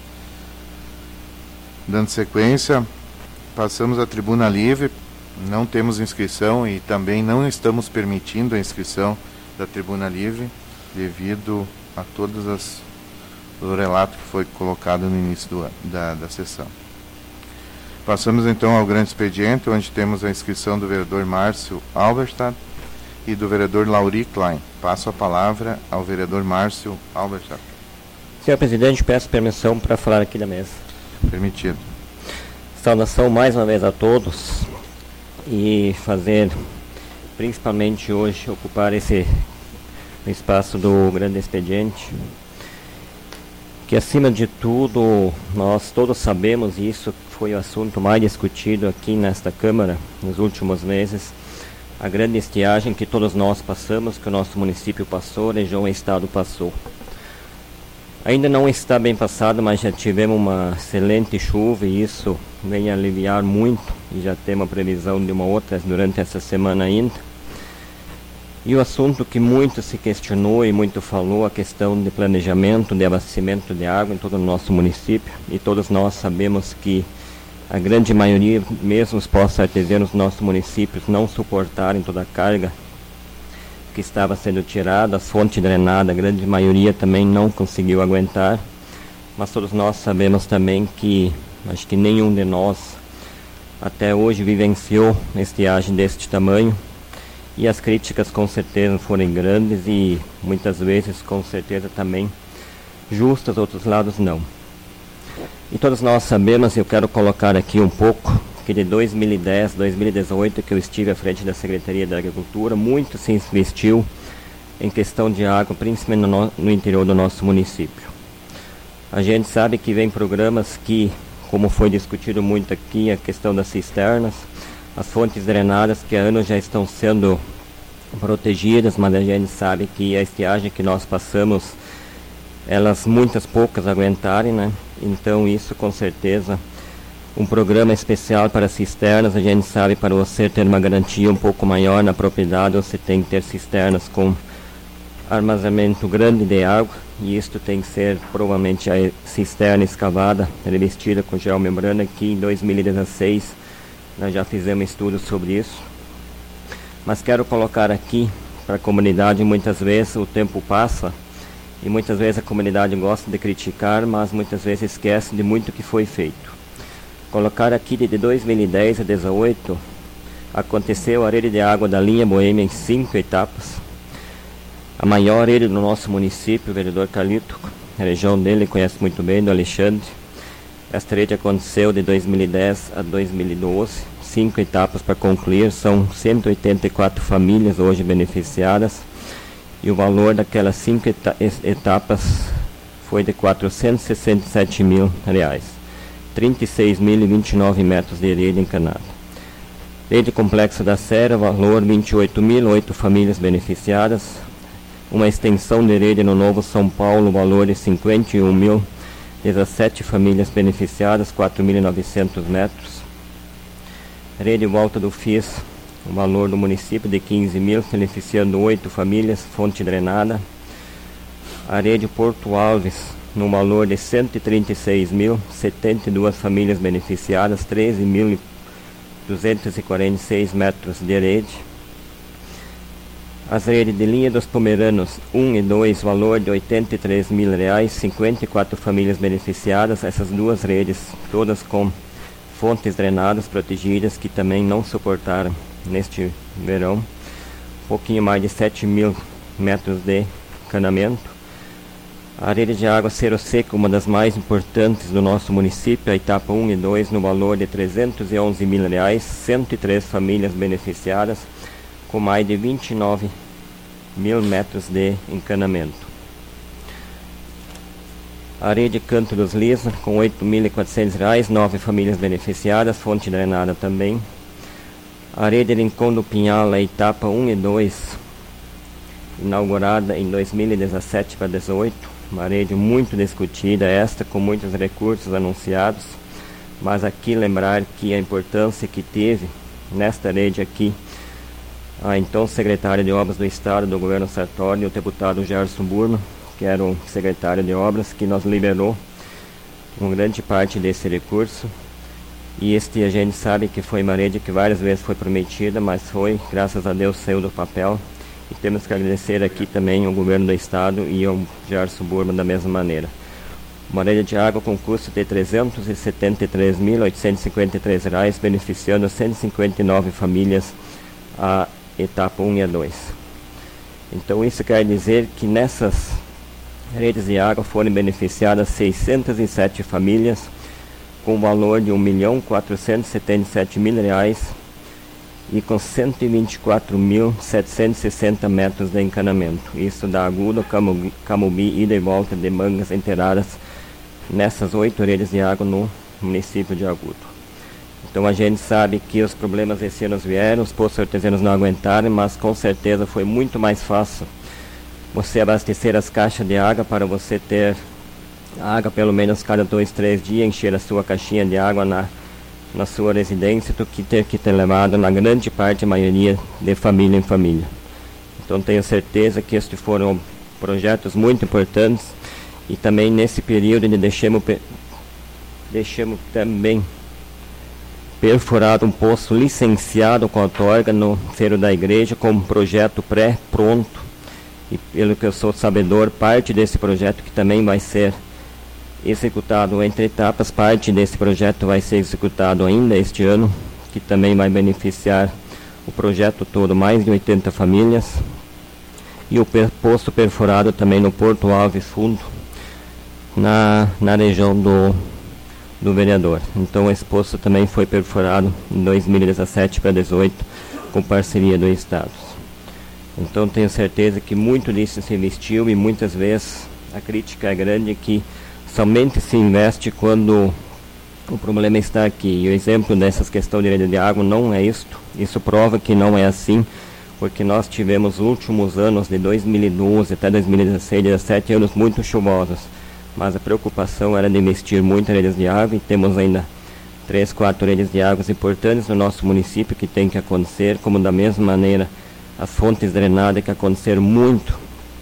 A: Dando sequência, passamos à tribuna livre. Não temos inscrição e também não estamos permitindo a inscrição da tribuna livre devido a todas o relato que foi colocado no início da sessão. Passamos então ao grande expediente, onde temos a inscrição do vereador Márcio Alberstadt e do vereador Lauri Klein. Passo a palavra ao vereador Márcio Alberstadt.
I: Senhor presidente, peço permissão para falar aqui da mesa.
A: Permitido.
I: Saudação mais uma vez a todos e fazer, principalmente hoje, ocupar esse espaço do grande expediente, que acima de tudo nós todos sabemos, e isso foi o assunto mais discutido aqui nesta Câmara nos últimos meses, a grande estiagem que todos nós passamos, que o nosso município passou, a região e o estado passou. Ainda não está bem passado, mas já tivemos uma excelente chuva e isso vem aliviar muito, e já temos a previsão de uma outra durante essa semana ainda. E o assunto que muito se questionou e muito falou, a questão de planejamento, de abastecimento de água em todo o nosso município, e todos nós sabemos que a grande maioria, mesmo os poços artesianos dos nossos municípios, não suportaram toda a carga que estava sendo tirada, as fontes drenadas, a grande maioria também não conseguiu aguentar, mas todos nós sabemos também que, acho que nenhum de nós até hoje vivenciou estiagem deste tamanho, e as críticas com certeza foram grandes e muitas vezes com certeza também justas, outros lados não. E todos nós sabemos, e eu quero colocar aqui um pouco, que de 2010, 2018, que eu estive à frente da Secretaria da Agricultura, muito se investiu em questão de água, principalmente no interior do nosso município. A gente sabe que vem programas que, como foi discutido muito aqui, a questão das cisternas, as fontes drenadas que há anos já estão sendo protegidas, mas a gente sabe que a estiagem que nós passamos, elas muitas poucas aguentarem, né? Então isso com certeza, um programa especial para cisternas, a gente sabe, para você ter uma garantia um pouco maior na propriedade, você tem que ter cisternas com armazenamento grande de água, e isto tem que ser provavelmente a cisterna escavada, revestida com geomembrana, que em 2016 nós já fizemos estudos sobre isso. Mas quero colocar aqui para a comunidade, muitas vezes o tempo passa, e muitas vezes a comunidade gosta de criticar, mas muitas vezes esquece de muito que foi feito. Colocar aqui de 2010 a 2018, aconteceu a rede de água da linha Boêmia em 5 etapas. A maior rede do nosso município, o vereador Carlito, a região dele conhece muito bem, do Alexandre. Esta rede aconteceu de 2010 a 2012, 5 etapas para concluir, são 184 famílias hoje beneficiadas. E o valor daquelas 5 etapas foi de R$467 mil, 36.029 metros de rede encanada. Rede complexa da Serra, valor 28 mil, 8 famílias beneficiadas. Uma extensão de rede no Novo São Paulo, valor de 51 mil, 17 famílias beneficiadas, 4.900 metros. Rede Volta do FIS, o valor do município de 15 mil, beneficiando 8 famílias, fonte drenada. A rede Porto Alves, no valor de 136 mil, 72 famílias beneficiadas, 13.246 metros de rede. As redes de linha dos Pomeranos 1 e 2, valor de R$83 mil, 54 famílias beneficiadas. Essas duas redes, todas com fontes drenadas protegidas, que também não suportaram neste verão, um pouquinho mais de 7 mil metros de encanamento. A rede de água Cerro Seco, uma das mais importantes do nosso município, a etapa 1 e 2, no valor de R$311 mil, 103 famílias beneficiadas, com mais de 29 mil metros de encanamento. A rede Canto dos Lisa, com R$8.400, 9 famílias beneficiadas, fonte drenada também. A rede Rincão do Pinhal, a etapa 1 e 2, inaugurada em 2017 para 2018, uma rede muito discutida, esta com muitos recursos anunciados, mas aqui lembrar que a importância que teve nesta rede aqui, a então secretária de Obras do Estado do governo Sartori, o deputado Gerson Burma, que era o secretário de Obras, que nos liberou uma grande parte desse recurso. E este a gente sabe que foi uma rede que várias vezes foi prometida, mas foi, graças a Deus, saiu do papel. E temos que agradecer aqui também ao governo do estado e ao Gerson Burma da mesma maneira. Uma rede de água com custo de R$373.853, beneficiando 159 famílias, a etapa 1 e a 2. Então isso quer dizer que nessas redes de água foram beneficiadas 607 famílias, com valor de R$ 1.477.000 e com 124.760 metros de encanamento. Isso da Agudo, Camobi, ida e volta de mangas inteiradas nessas 8 redes de água no município de Agudo. Então a gente sabe que os problemas esse ano vieram, os poços artesianos não aguentaram, mas com certeza foi muito mais fácil você abastecer as caixas de água para você ter água pelo menos cada 2, 3 dias, encher a sua caixinha de água na sua residência, do que ter levado na grande parte, a maioria, de família em família. Então tenho certeza que estes foram projetos muito importantes, e também nesse período deixamos também perfurado um poço licenciado com outorga no Cerro da Igreja, com um projeto pré-pronto, e pelo que eu sou sabedor, parte desse projeto que também vai ser executado entre etapas, parte desse projeto vai ser executado ainda este ano, que também vai beneficiar o projeto todo, mais de 80 famílias, e o poço perfurado também no Porto Alves Fundo, na região do vereador. Então esse poço também foi perfurado em 2017 para 2018, com parceria do Estado. Então tenho certeza que muito disso se investiu, e muitas vezes a crítica é grande que somente se investe quando o problema está aqui. E o exemplo dessas questões de rede de água não é isto. Isso prova que não é assim, porque nós tivemos os últimos anos, de 2012 até 2016, 17 anos muito chuvosos. Mas a preocupação era de investir muito em redes de água, e temos ainda 3, 4 redes de águas importantes no nosso município que tem que acontecer, como da mesma maneira as fontes drenadas que aconteceram muito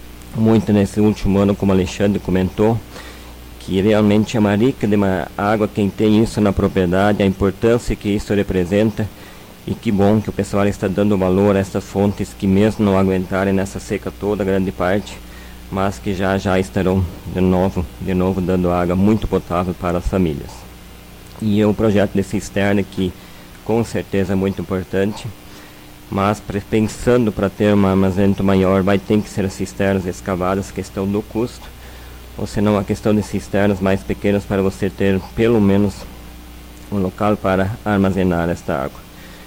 I: nesse último ano, como o Alexandre comentou, que realmente é uma rica de uma água. Quem tem isso na propriedade, a importância que isso representa, e que bom que o pessoal está dando valor a essas fontes que, mesmo não aguentarem nessa seca toda, grande parte, mas que já estarão de novo dando água muito potável para as famílias. E é um projeto de cisterna que com certeza é muito importante, mas pensando para ter um armazenamento maior, vai ter que ser as cisternas escavadas, questão do custo, ou senão a questão de cisternas mais pequenas, para você ter pelo menos um local para armazenar esta água.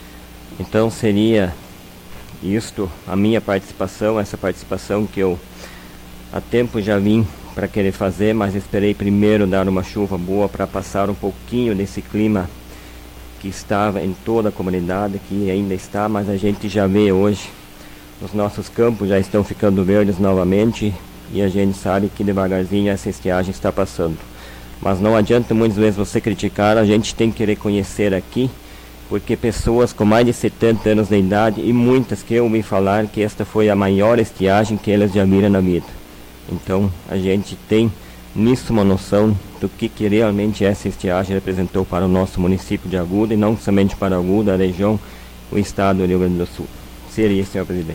I: Então seria isto a minha participação, essa participação que eu há tempo já vim para querer fazer, mas esperei primeiro dar uma chuva boa para passar um pouquinho desse clima que estava em toda a comunidade, que ainda está, mas a gente já vê hoje, os nossos campos já estão ficando verdes novamente, e a gente sabe que devagarzinho essa estiagem está passando. Mas não adianta muitas vezes você criticar, a gente tem que reconhecer aqui, porque pessoas com mais de 70 anos de idade, e muitas que eu ouvi falar que esta foi a maior estiagem que elas já viram na vida. Então a gente tem nisso uma noção do que realmente essa estiagem representou para o nosso município de Agudo, e não somente para Agudo, a região, o estado do Rio Grande do Sul. Seria, senhor presidente.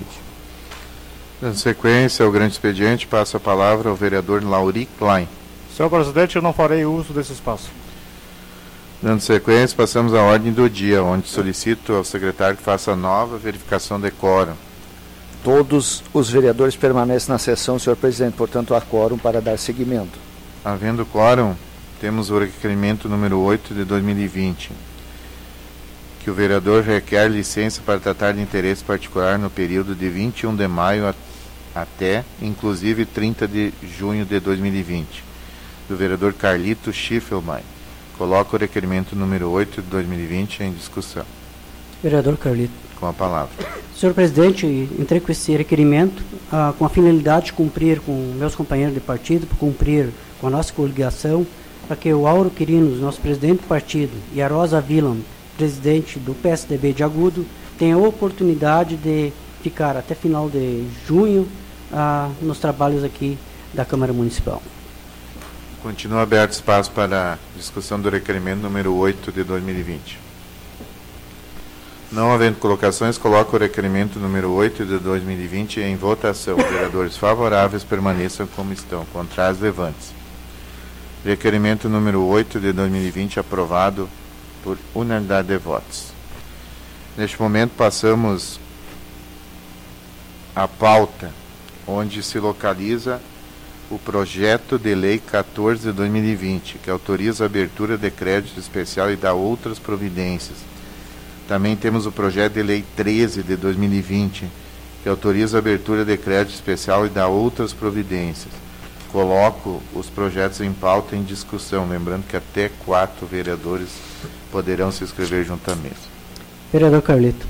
A: Dando sequência ao grande expediente, passo a palavra ao vereador Lauri Klein.
H: Senhor presidente, eu não farei uso desse espaço.
A: Dando sequência, passamos à ordem do dia, onde solicito ao secretário que faça a nova verificação de quórum.
B: Todos os vereadores permanecem na sessão, senhor presidente, portanto há quórum para dar seguimento.
A: Havendo quórum, temos o requerimento número 8 de 2020, que o vereador requer licença para tratar de interesse particular no período de 21 de maio até, inclusive, 30 de junho de 2020, do vereador Carlito Schiffelbein. Coloco o requerimento número 8 de 2020 em discussão.
F: Vereador Carlito.
A: Com a palavra.
F: Senhor presidente, entrei com esse requerimento com a finalidade de cumprir com meus companheiros de partido, para cumprir com a nossa coligação, para que o Auro Quirinos, nosso presidente do partido, e a Rosa Villan, presidente do PSDB de Agudo, tenham a oportunidade de ficar até final de junho nos trabalhos aqui da Câmara Municipal.
A: Continua aberto espaço para a discussão do requerimento número 8 de 2020. Não havendo colocações, coloco o requerimento número 8 de 2020 em votação. Vereadores favoráveis permaneçam como estão. Contrários, levante-se. Requerimento número 8 de 2020 aprovado por unanimidade de votos. Neste momento passamos à pauta, onde se localiza o projeto de lei 14 de 2020, que autoriza a abertura de crédito especial e dá outras providências. Também temos o projeto de lei 13 de 2020, que autoriza a abertura de crédito especial e dá outras providências. Coloco os projetos em pauta em discussão, lembrando que até 4 vereadores poderão se inscrever junto à mesa.
F: Vereador Carlito.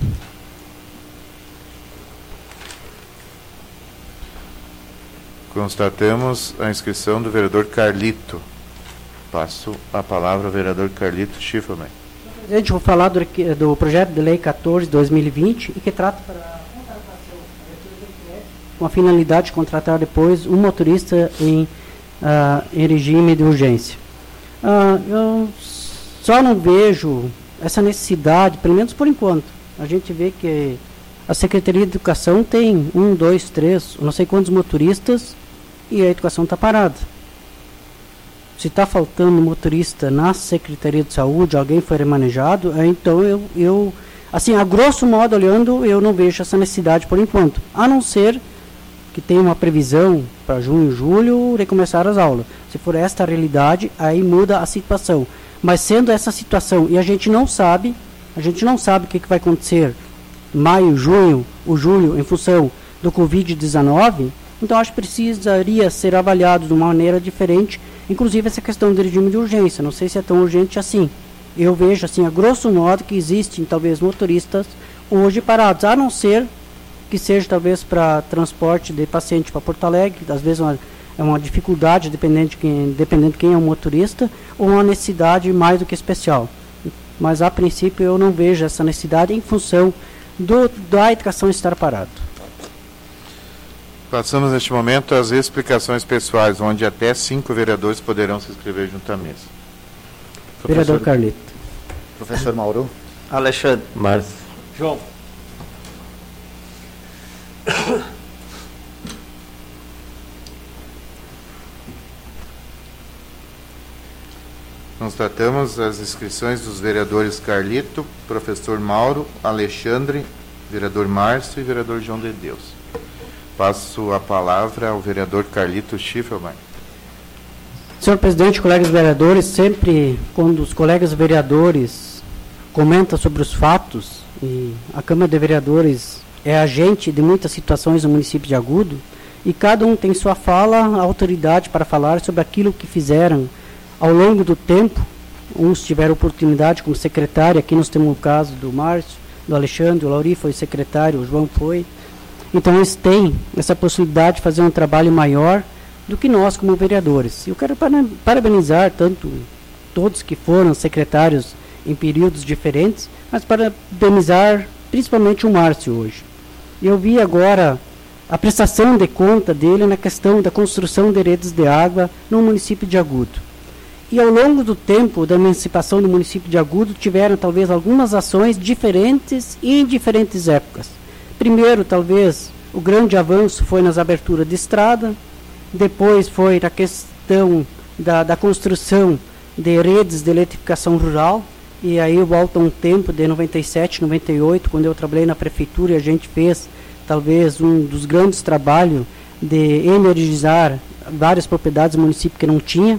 A: Constatamos a inscrição do vereador Carlito. Passo a palavra ao vereador Carlito Schiffelmann.
F: Presidente, vou falar do projeto de lei 14 de 2020 e que trata para a contratação com a finalidade de contratar depois um motorista em regime de urgência. Eu só não vejo essa necessidade, pelo menos por enquanto. A gente vê que a Secretaria de Educação tem 1, 2, 3, não sei quantos motoristas e a educação está parada. Se está faltando motorista na Secretaria de Saúde, alguém foi remanejado, então eu, assim, a grosso modo olhando, eu não vejo essa necessidade por enquanto, a não ser que tenha uma previsão para junho, julho, recomeçar as aulas. Se for esta a realidade, aí muda a situação. Mas sendo essa situação, e a gente não sabe o que vai acontecer maio, junho ou julho, em função do Covid-19, então acho que precisaria ser avaliado de uma maneira diferente, inclusive essa questão do regime de urgência. Não sei se é tão urgente assim. Eu vejo, assim, a grosso modo, que existem talvez motoristas hoje parados, a não ser que seja talvez para transporte de paciente para Porto Alegre, às vezes é uma dificuldade, dependendo de quem é o motorista, ou uma necessidade mais do que especial. Mas a princípio eu não vejo essa necessidade em função da educação estar parado.
A: Passamos neste momento às explicações pessoais, onde até 5 vereadores poderão se inscrever junto à mesa.
F: Vereador Carlito.
B: Professor Mauro.
C: Alexandre.
I: Márcio.
G: João.
A: Constatamos as inscrições dos vereadores Carlito, professor Mauro, Alexandre, vereador Márcio e vereador João de Deus. Passo a palavra ao vereador Carlito Schiffelmann.
F: Senhor presidente, colegas vereadores, sempre quando os colegas vereadores comentam sobre os fatos, e a Câmara de Vereadores é agente de muitas situações no município de Agudo, e cada um tem sua fala, a autoridade para falar sobre aquilo que fizeram ao longo do tempo. Uns tiveram oportunidade como secretário, aqui nós temos o caso do Márcio, do Alexandre, o Lauri foi secretário, o João foi. Então eles têm essa possibilidade de fazer um trabalho maior do que nós como vereadores. Eu quero parabenizar tanto todos que foram secretários em períodos diferentes, mas parabenizar principalmente o Márcio hoje. Eu vi agora a prestação de conta dele na questão da construção de redes de água no município de Agudo. E ao longo do tempo da emancipação do município de Agudo, tiveram talvez algumas ações diferentes e em diferentes épocas. Primeiro, talvez, o grande avanço foi nas aberturas de estrada, depois foi na questão da construção de redes de eletrificação rural, e aí eu volto a um tempo de 97, 98, quando eu trabalhei na prefeitura e a gente fez talvez um dos grandes trabalhos de energizar várias propriedades do município que não tinha,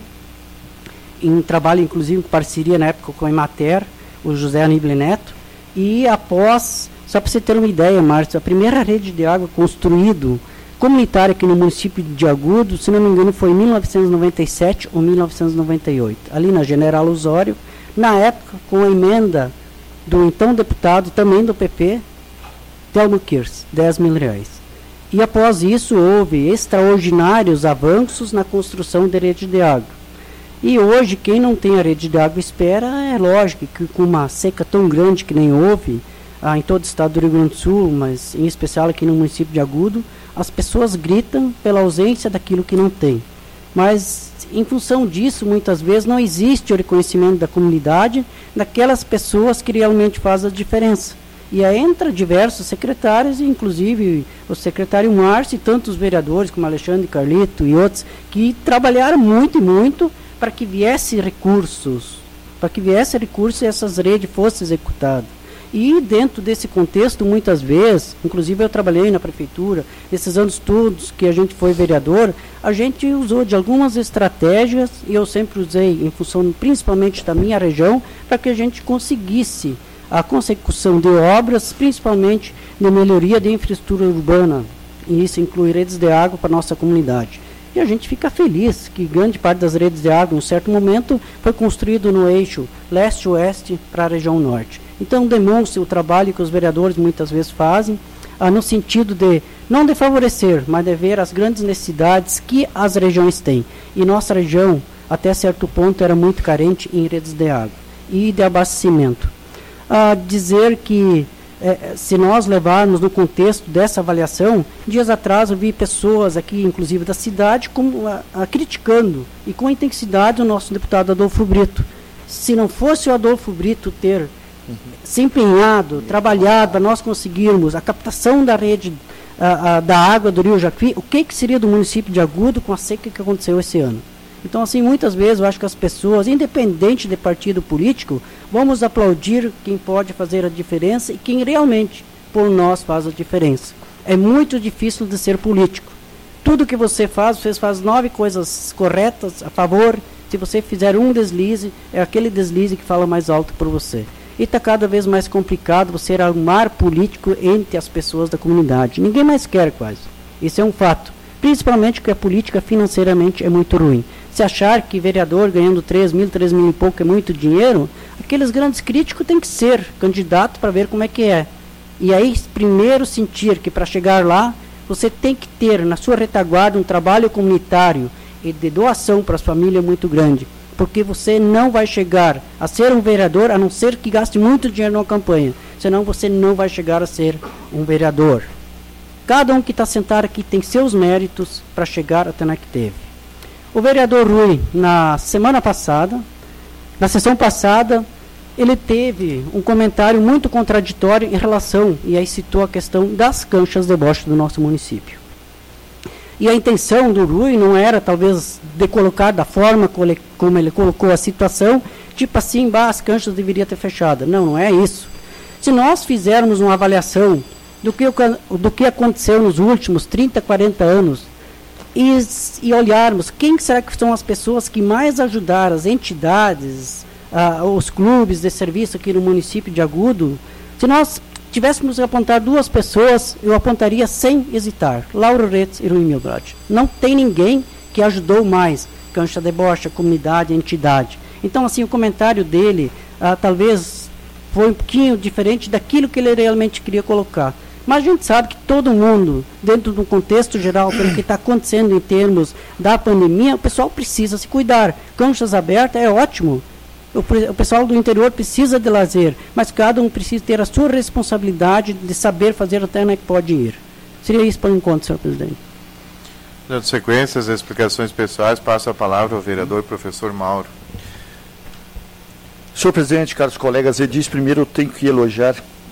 F: em um trabalho inclusive em parceria na época com a Emater, o José Aníbal Neto, e após, só para você ter uma ideia, Márcio, a primeira rede de água construída comunitária aqui no município de Agudo, se não me engano, foi em 1997 ou 1998, ali na General Osório, na época com a emenda do então deputado, também do PP, Telmo Kirsch, R$10.000. E após isso houve extraordinários avanços na construção de rede de água. E hoje, quem não tem a rede de água espera, é lógico que com uma seca tão grande que nem houve em todo o estado do Rio Grande do Sul, mas em especial aqui no município de Agudo, as pessoas gritam pela ausência daquilo que não tem. Mas, em função disso, muitas vezes não existe o reconhecimento da comunidade daquelas pessoas que realmente fazem a diferença. E aí entra diversos secretários, inclusive o secretário Márcio e tantos vereadores como Alexandre, Carlito e outros, que trabalharam muito e muito para que viesse recursos e essas redes fossem executadas. E dentro desse contexto, muitas vezes, inclusive eu trabalhei na prefeitura, nesses anos todos que a gente foi vereador, a gente usou de algumas estratégias, e eu sempre usei em função principalmente da minha região, para que a gente conseguisse a consecução de obras, principalmente de melhoria de infraestrutura urbana, e isso inclui redes de água para a nossa comunidade. E a gente fica feliz que grande parte das redes de água, em um certo momento, foi construído no eixo leste-oeste para a região norte. Então, demonstra o trabalho que os vereadores muitas vezes fazem, no sentido de, não de favorecer, mas de ver as grandes necessidades que as regiões têm. E nossa região, até certo ponto, era muito carente em redes de água e de abastecimento. Dizer que, se nós levarmos no contexto dessa avaliação, dias atrás eu vi pessoas aqui, inclusive da cidade, criticando e com intensidade o nosso deputado Adolfo Brito. Se não fosse o Adolfo Brito ter se empenhado, trabalhado para nós conseguirmos a captação da rede da água do Rio Jacuí, o que seria do município de Agudo com a seca que aconteceu esse ano? Então, assim, muitas vezes eu acho que as pessoas, independente de partido político, vamos aplaudir quem pode fazer a diferença e quem realmente, por nós, faz a diferença. É muito difícil de ser político. Tudo que você faz 9 coisas corretas a favor. Se você fizer um deslize, é aquele deslize que fala mais alto por você. E está cada vez mais complicado você arrumar político entre as pessoas da comunidade. Ninguém mais quer, quase. Isso é um fato. Principalmente porque a política financeiramente é muito ruim. Se achar que vereador ganhando 3 mil e pouco é muito dinheiro, aqueles grandes críticos têm que ser candidato para ver como é que é. E aí, primeiro sentir que para chegar lá, você tem que ter na sua retaguarda um trabalho comunitário e de doação para as famílias muito grande. Porque você não vai chegar a ser um vereador, a não ser que gaste muito dinheiro numa campanha. Senão você não vai chegar a ser um vereador. Cada um que está sentado aqui tem seus méritos para chegar até onde que teve. O vereador Rui, na sessão passada, ele teve um comentário muito contraditório em relação, e aí citou a questão das canchas de bocha do nosso município. E a intenção do Rui não era, talvez, de colocar da forma como ele colocou a situação, tipo assim, as canchas deveriam ter fechado. Não, não é isso. Se nós fizermos uma avaliação do que aconteceu nos últimos 30, 40 anos, e olharmos quem será que são as pessoas que mais ajudaram as entidades, os clubes de serviço aqui no município de Agudo, se nós tivéssemos que apontar 2 pessoas, eu apontaria sem hesitar, Lauro Retz e Rui Milbrad. Não tem ninguém que ajudou mais cancha de bocha, comunidade, entidade. Então, assim, o comentário dele talvez foi um pouquinho diferente daquilo que ele realmente queria colocar. Mas a gente sabe que todo mundo, dentro de um contexto geral, pelo que está acontecendo em termos da pandemia, o pessoal precisa se cuidar. Canchas abertas é ótimo. O pessoal do interior precisa de lazer, mas cada um precisa ter a sua responsabilidade de saber fazer até onde pode ir. Seria isso para o encontro, senhor presidente.
A: Dando sequência às explicações pessoais, passo a palavra ao vereador professor Mauro.
B: Senhor presidente, caros colegas, eu disse primeiro eu tenho que elogiar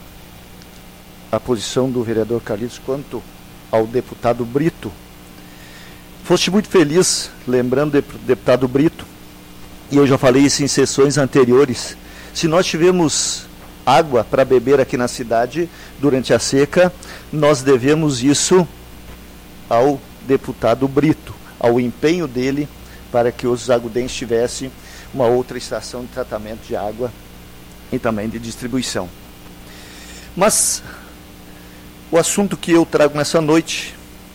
B: a posição do vereador Carlitos quanto ao deputado Brito. Foste muito feliz, lembrando do deputado Brito, e eu já falei isso em sessões anteriores, se nós tivermos água para beber aqui na cidade durante a seca, nós devemos isso ao deputado Brito, ao empenho dele para que os agudenses tivessem uma outra estação de tratamento de água e também de distribuição. Mas o assunto que eu trago nessa noite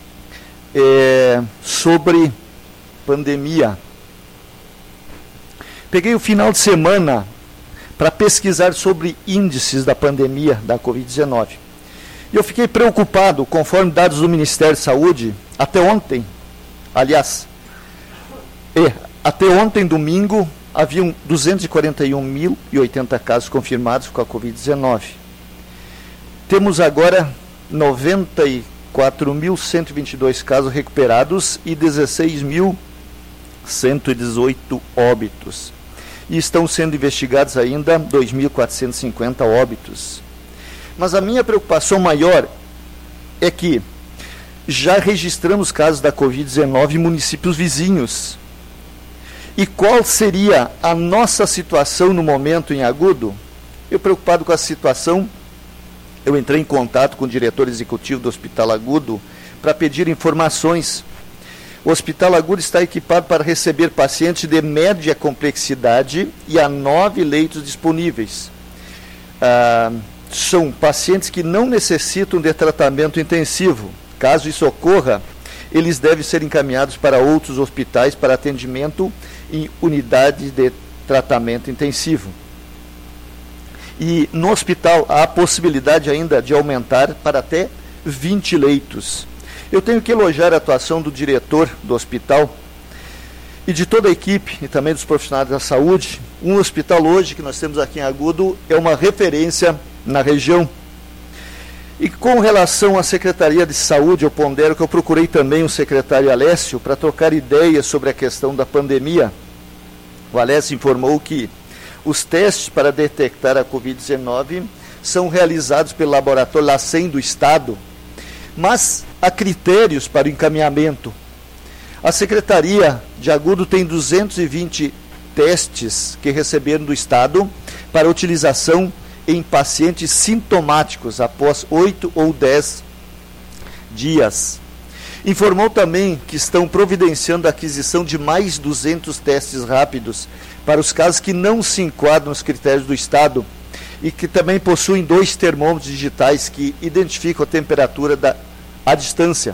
B: é sobre pandemia. Peguei o final de semana para pesquisar sobre índices da pandemia da Covid-19. E eu fiquei preocupado, conforme dados do Ministério da Saúde, até ontem, domingo, haviam 241.080 casos confirmados com a Covid-19. Temos agora 94.122 casos recuperados e 16.118 óbitos. E estão sendo investigados ainda 2.450 óbitos. Mas a minha preocupação maior é que já registramos casos da Covid-19 em municípios vizinhos. E qual seria a nossa situação no momento em Agudo? Eu, preocupado com a situação, eu entrei em contato com o diretor executivo do Hospital Agudo para pedir informações. O Hospital Agudo está equipado para receber pacientes de média complexidade e há 9 leitos disponíveis. São pacientes que não necessitam de tratamento intensivo. Caso isso ocorra, eles devem ser encaminhados para outros hospitais para atendimento em unidade de tratamento intensivo. E no hospital há a possibilidade ainda de aumentar para até 20 leitos. Eu tenho que elogiar a atuação do diretor do hospital e de toda a equipe e também dos profissionais da saúde. Um hospital hoje que nós temos aqui em Agudo é uma referência na região. E com relação à Secretaria de Saúde, eu pondero que eu procurei também o secretário Alessio para trocar ideias sobre a questão da pandemia. O Alessio informou que os testes para detectar a Covid-19 são realizados pelo laboratório LACEN do Estado, mas há critérios para o encaminhamento. A Secretaria de Agudo tem 220 testes que receberam do Estado para utilização em pacientes sintomáticos após 8 ou 10 dias. Informou também que estão providenciando a aquisição de mais 200 testes rápidos para os casos que não se enquadram nos critérios do Estado e que também possuem 2 termômetros digitais que identificam a temperatura à distância.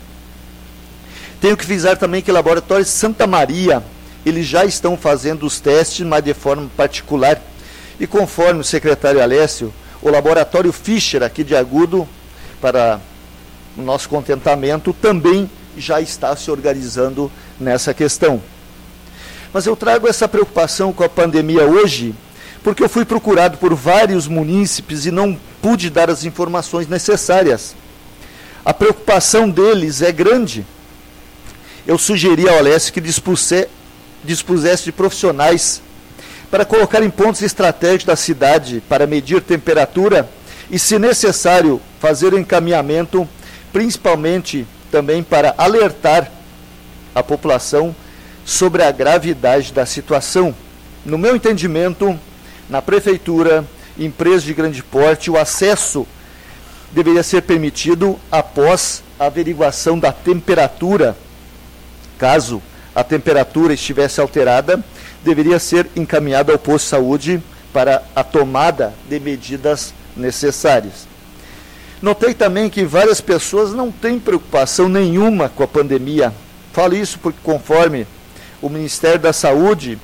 B: Tenho que frisar também que o Laboratório Santa Maria, eles já estão fazendo os testes, mas de forma particular. E conforme o secretário Alessio, o Laboratório Fischer aqui de Agudo, para o nosso contentamento, também já está se organizando nessa questão. Mas eu trago essa preocupação com a pandemia hoje, porque eu fui procurado por vários munícipes e não pude dar as informações necessárias. A preocupação deles é grande. Eu sugeri ao Alessio que dispusesse de profissionais para colocar em pontos estratégicos da cidade para medir temperatura e, se necessário, fazer o encaminhamento, principalmente também para alertar a população sobre a gravidade da situação. No meu entendimento, na prefeitura, empresas de grande porte, o acesso deveria ser permitido após a averiguação da temperatura. Caso a temperatura estivesse alterada, deveria ser encaminhado ao posto de saúde para a tomada de medidas necessárias. Notei também que várias pessoas não têm preocupação nenhuma com a pandemia. Falo isso porque, conforme o Ministério da Saúde,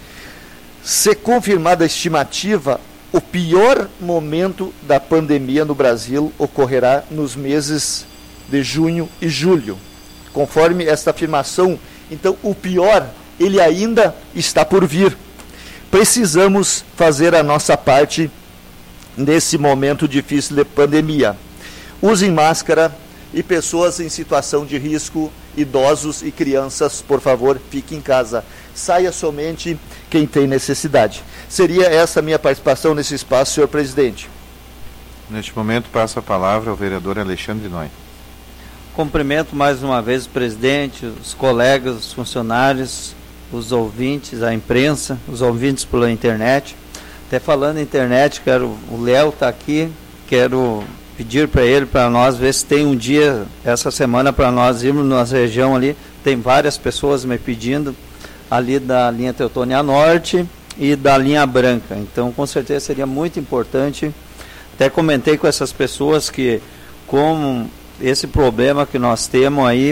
B: se confirmada a estimativa, o pior momento da pandemia no Brasil ocorrerá nos meses de junho e julho. Conforme esta afirmação, então o pior, ele ainda está por vir. Precisamos fazer a nossa parte nesse momento difícil de pandemia. Usem máscara e pessoas em situação de risco, idosos e crianças, por favor, fiquem em casa. Saia somente quem tem necessidade. Seria essa a minha participação nesse espaço, senhor presidente.
A: Neste momento, passo a palavra ao vereador Alexandre Noy.
C: Cumprimento mais uma vez o presidente, os colegas, os funcionários, os ouvintes, a imprensa, os ouvintes pela internet. Até falando em internet, o Léo está aqui, quero pedir para ele, para nós, ver se tem um dia, essa semana, para nós irmos na região ali. Tem várias pessoas me pedindo, ali da linha Teutônia Norte e da linha Branca. Então, com certeza, seria muito importante. Até comentei com essas pessoas que, como esse problema que nós temos aí,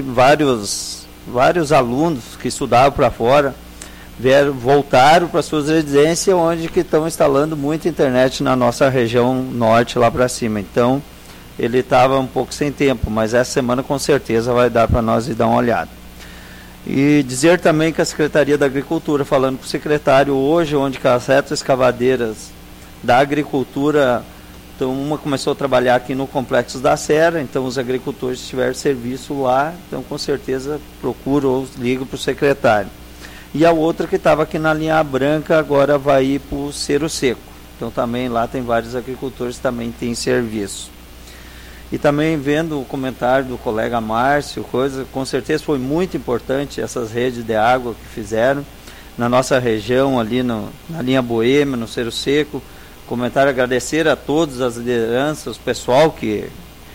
C: vários alunos que estudavam para fora, voltaram para suas residências, onde que estão instalando muita internet na nossa região norte, lá para cima. Então, ele estava um pouco sem tempo, mas essa semana com certeza vai dar para nós ir dar uma olhada. E dizer também que a Secretaria da Agricultura, falando com o secretário hoje, onde que as retas escavadeiras da agricultura, então uma começou a trabalhar aqui no Complexo da Serra, então os agricultores tiveram serviço lá, então com certeza procuro ou ligo para o secretário. E a outra que estava aqui na linha Branca agora vai ir para o Cerro Seco. Então também lá tem vários agricultores que também têm serviço. E também vendo o comentário do colega Márcio, com certeza foi muito importante essas redes de água que fizeram na nossa região, ali na linha Boêmia, no Cerro Seco, comentário, agradecer a todas as lideranças, o pessoal que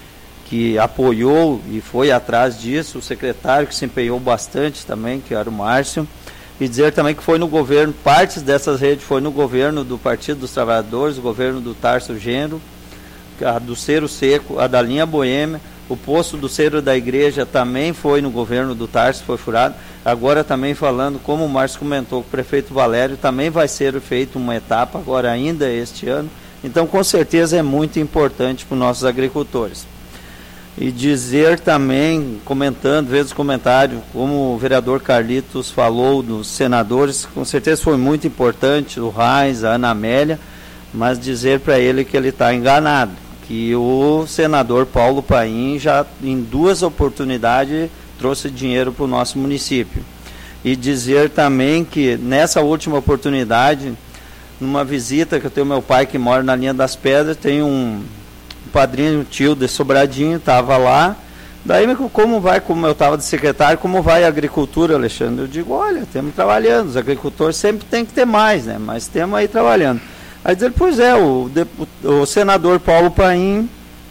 C: apoiou e foi atrás disso, o secretário que se empenhou bastante também, que era o Márcio, e dizer também que foi no governo, partes dessas redes foi no governo do Partido dos Trabalhadores, o governo do Tarso Genro, a do Cerro Seco, a da linha Boêmia, o posto do Cerro da Igreja também foi no governo do Tarso, foi furado. Agora também falando, como o Márcio comentou, o prefeito Valério também vai ser feito uma etapa agora ainda este ano. Então, com certeza é muito importante para os nossos agricultores. E dizer também, comentando, vezes comentário, como o vereador Carlitos falou dos senadores, com certeza foi muito importante, o Reis, a Ana Amélia, mas dizer para ele que ele está enganado, que o senador Paulo Paim já em 2 oportunidades trouxe dinheiro para o nosso município. E dizer também que nessa última oportunidade, numa visita que eu tenho meu pai que mora na Linha das Pedras, tem um padrinho, tio de Sobradinho, estava lá. Daí, como eu estava de secretário, como vai a agricultura, Alexandre? Eu digo, olha, estamos trabalhando, os agricultores sempre tem que ter mais, né? Mas estamos aí trabalhando. Aí dizer, pois é, o senador Paulo Paim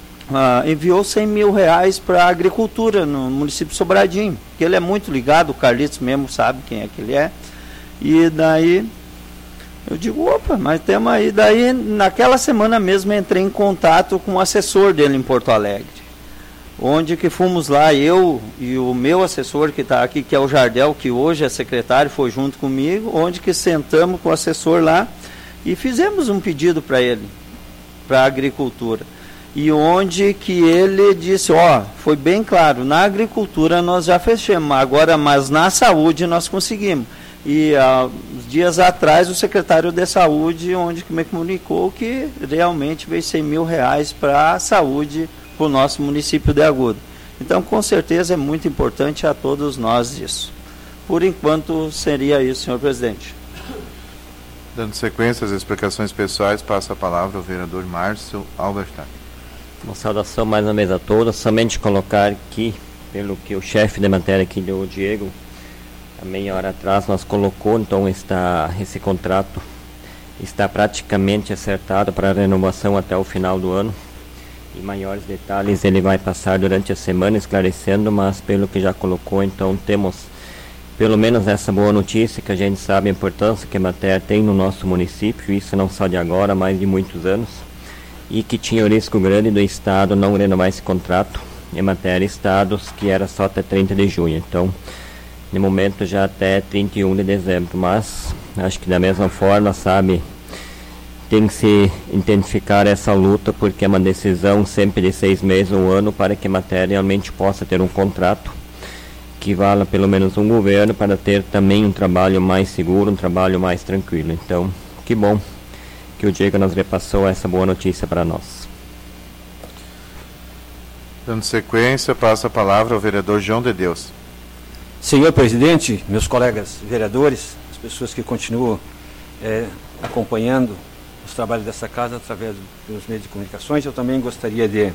C: enviou 100 mil reais para a agricultura no município de Sobradinho, que ele é muito ligado, o Carlitos mesmo sabe quem é que ele é. E daí eu digo, opa, mas temos aí. Daí, naquela semana mesmo, entrei em contato com o assessor dele em Porto Alegre, onde que fomos lá, eu e o meu assessor que está aqui, que é o Jardel, que hoje é secretário, foi junto comigo, onde que sentamos com o assessor lá e fizemos um pedido para ele, para a agricultura. E onde que ele disse, foi bem claro, na agricultura nós já fechamos, agora, mas na saúde nós conseguimos. E uns dias atrás o secretário de saúde, onde que me comunicou que realmente veio 100 mil reais para a saúde para o nosso município de Agudo. Então, com certeza é muito importante a todos nós isso. Por enquanto, seria isso, senhor presidente.
A: Dando sequência às explicações pessoais, passo a palavra ao vereador Márcio Albertani.
I: Uma saudação mais uma vez a todos. Somente colocar aqui, pelo que o chefe de matéria aqui, o Diego, há meia hora atrás nós colocou, então esse contrato está praticamente acertado para a renovação até o final do ano. E maiores detalhes ele vai passar durante a semana esclarecendo, mas pelo que já colocou, então temos pelo menos essa boa notícia, que a gente sabe a importância que a matéria tem no nosso município, isso não só de agora, mas de muitos anos, e que tinha o risco grande do Estado não renovar esse contrato em matéria estados, que era só até 30 de junho. Então, no momento já até 31 de dezembro, mas acho que da mesma forma, sabe, tem que se intensificar essa luta, porque é uma decisão sempre de 6 meses ou 1 ano para que a matéria realmente possa ter um contrato que vala pelo menos um governo, para ter também um trabalho mais seguro, um trabalho mais tranquilo. Então, que bom que o Diego nos repassou essa boa notícia para nós.
A: Dando sequência, passo a palavra ao vereador João de Deus.
G: Senhor presidente, meus colegas vereadores, as pessoas que continuam acompanhando os trabalhos dessa casa através dos meios de comunicações, eu também gostaria de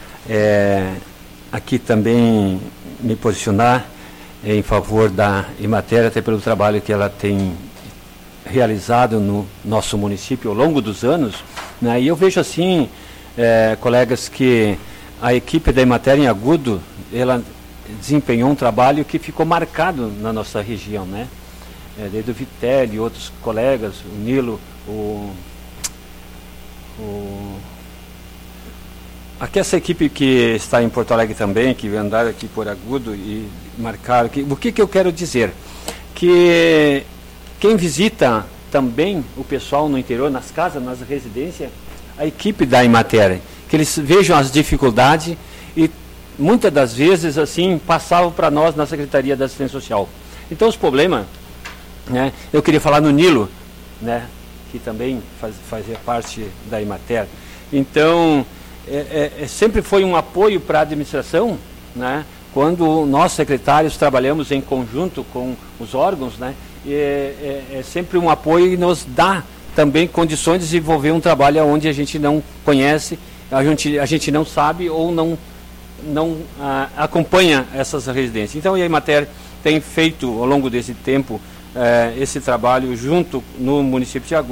G: aqui também me posicionar em favor da Emater, até pelo trabalho que ela tem realizado no nosso município ao longo dos anos, né? E eu vejo assim, colegas, que a equipe da Emater em Agudo, ela desempenhou um trabalho que ficou marcado na nossa região, né? Desde o Vitelli e outros colegas, o Nilo, aqui essa equipe que está em Porto Alegre também, que andaram aqui por Agudo e marcaram, o que eu quero dizer? Que quem visita também o pessoal no interior, nas casas, nas residências, a equipe da Emater, que eles vejam as dificuldades e muitas das vezes assim passavam para nós na Secretaria da Assistência Social. Então os problemas, né, eu queria falar no Nilo, né, que também fazia parte da Emater. Então sempre foi um apoio para a administração, né, quando nós secretários trabalhamos em conjunto com os órgãos, né, é sempre um apoio e nos dá também condições de desenvolver um trabalho onde a gente não conhece, a gente não sabe ou não acompanha essas residências. Então a Emater tem feito ao longo desse tempo esse trabalho junto no município de Agudo,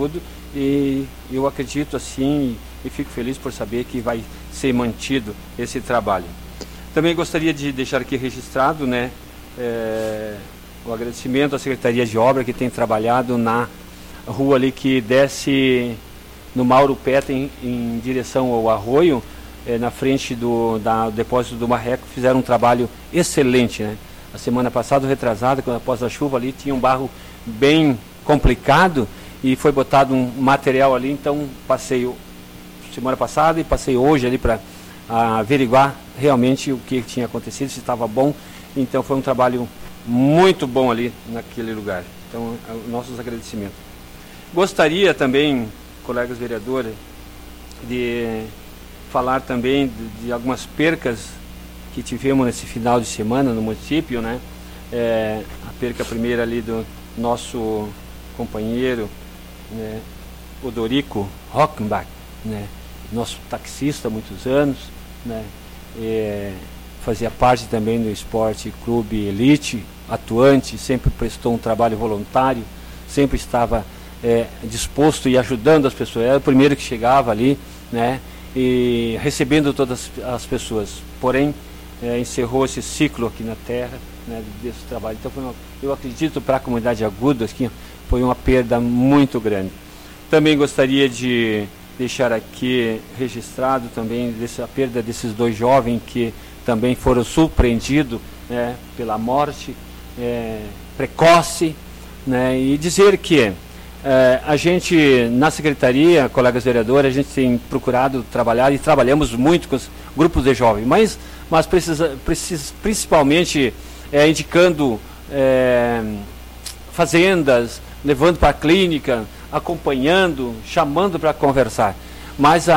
G: e eu acredito assim e fico feliz por saber que vai ser mantido esse trabalho. Também gostaria de deixar aqui registrado, né, o agradecimento à Secretaria de Obra, que tem trabalhado na rua ali que desce no Mauro Peta em direção ao Arroio, na frente do depósito do Marreco. Fizeram um trabalho excelente, né? A semana passada, retrasada, após a chuva ali, tinha um barro bem complicado e foi botado um material ali. Então passei semana passada e passei hoje ali para averiguar realmente o que tinha acontecido, se estava bom. Então foi um trabalho muito bom ali naquele lugar. Então, nossos agradecimentos. Gostaria também, colegas vereadores, de falar também de algumas percas que tivemos nesse final de semana no município, né? A perca primeira ali do nosso companheiro, né, Odorico Rockenbach, né? Nosso taxista há muitos anos, né? Fazia parte também do Esporte Clube Elite, atuante, sempre prestou um trabalho voluntário, sempre estava disposto e ajudando as pessoas. Era o primeiro que chegava ali, né? E recebendo todas as pessoas. Porém, encerrou esse ciclo aqui na terra, né, desse trabalho. Então, eu acredito, para a comunidade Agudo aqui, foi uma perda muito grande. Também gostaria de deixar aqui registrado também a perda desses dois jovens que também foram surpreendidos, né, pela morte precoce, né, e dizer que a gente, na Secretaria, colegas vereadores, a gente tem procurado trabalhar e trabalhamos muito com os grupos de jovens, mas precisa principalmente indicando fazendas, levando para a clínica, acompanhando, chamando para conversar. Mas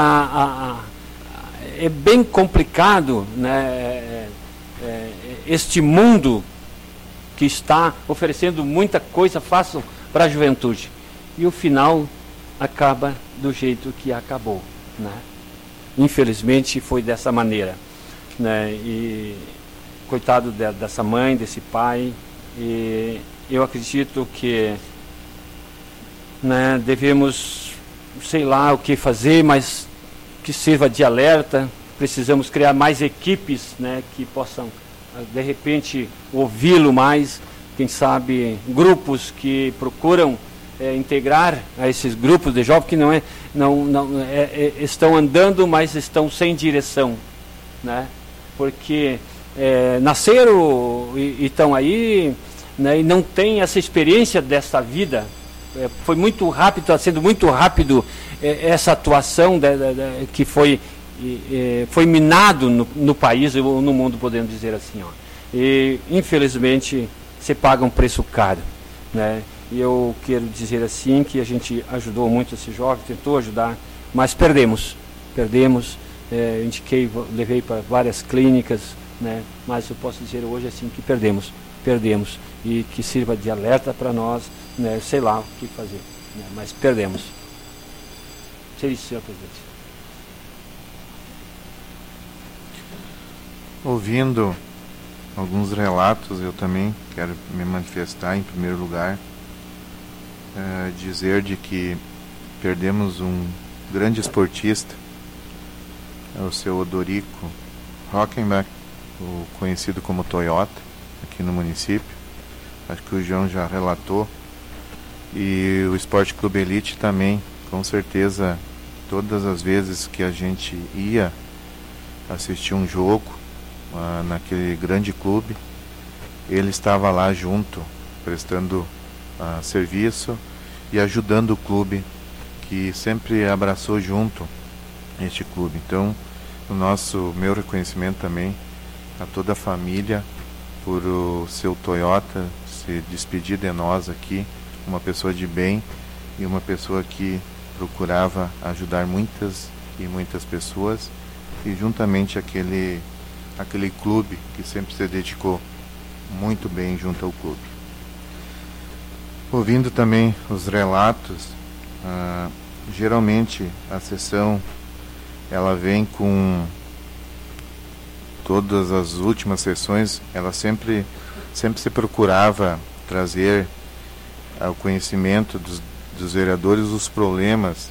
G: é bem complicado, né, este mundo que está oferecendo muita coisa fácil para a juventude. E o final acaba do jeito que acabou, né? Infelizmente foi dessa maneira, né? E coitado dessa mãe, desse pai. E eu acredito que, né, devemos, sei lá o que fazer, mas que sirva de alerta. Precisamos criar mais equipes, né, que possam de repente ouvi-lo mais. Quem sabe grupos que procuram integrar a esses grupos de jovens que estão andando, mas estão sem direção, né? Porque nasceram e estão aí, né, e não tem essa experiência dessa vida. Foi muito rápido, está sendo muito rápido essa atuação que foi minado no país ou no mundo, podemos dizer assim, ó. E infelizmente se paga um preço caro, né? E eu quero dizer assim que a gente ajudou muito esse jovem, tentou ajudar, mas perdemos, indiquei, levei para várias clínicas, né? Mas eu posso dizer hoje assim que perdemos, e que sirva de alerta para nós, né? Sei lá o que fazer, né? Mas perdemos. Seria isso, senhor presidente.
A: Ouvindo alguns relatos, eu também quero me manifestar em primeiro lugar, dizer de que perdemos um grande esportista, o seu Odorico Rockenbach, o conhecido como Toyota, aqui no município. Acho que o João já relatou. E o Esporte Clube Elite também, com certeza, todas as vezes que a gente ia assistir um jogo naquele grande clube, ele estava lá junto, prestando serviço e ajudando o clube, que sempre abraçou junto este clube. Então, meu reconhecimento também a toda a família por o seu Toyota se despedir de nós aqui, uma pessoa de bem e uma pessoa que procurava ajudar muitas e muitas pessoas, e juntamente aquele clube que sempre se dedicou muito bem junto ao clube. Ouvindo também os relatos, geralmente a sessão ela vem com todas as últimas sessões, ela sempre se procurava trazer ao conhecimento dos dos vereadores os problemas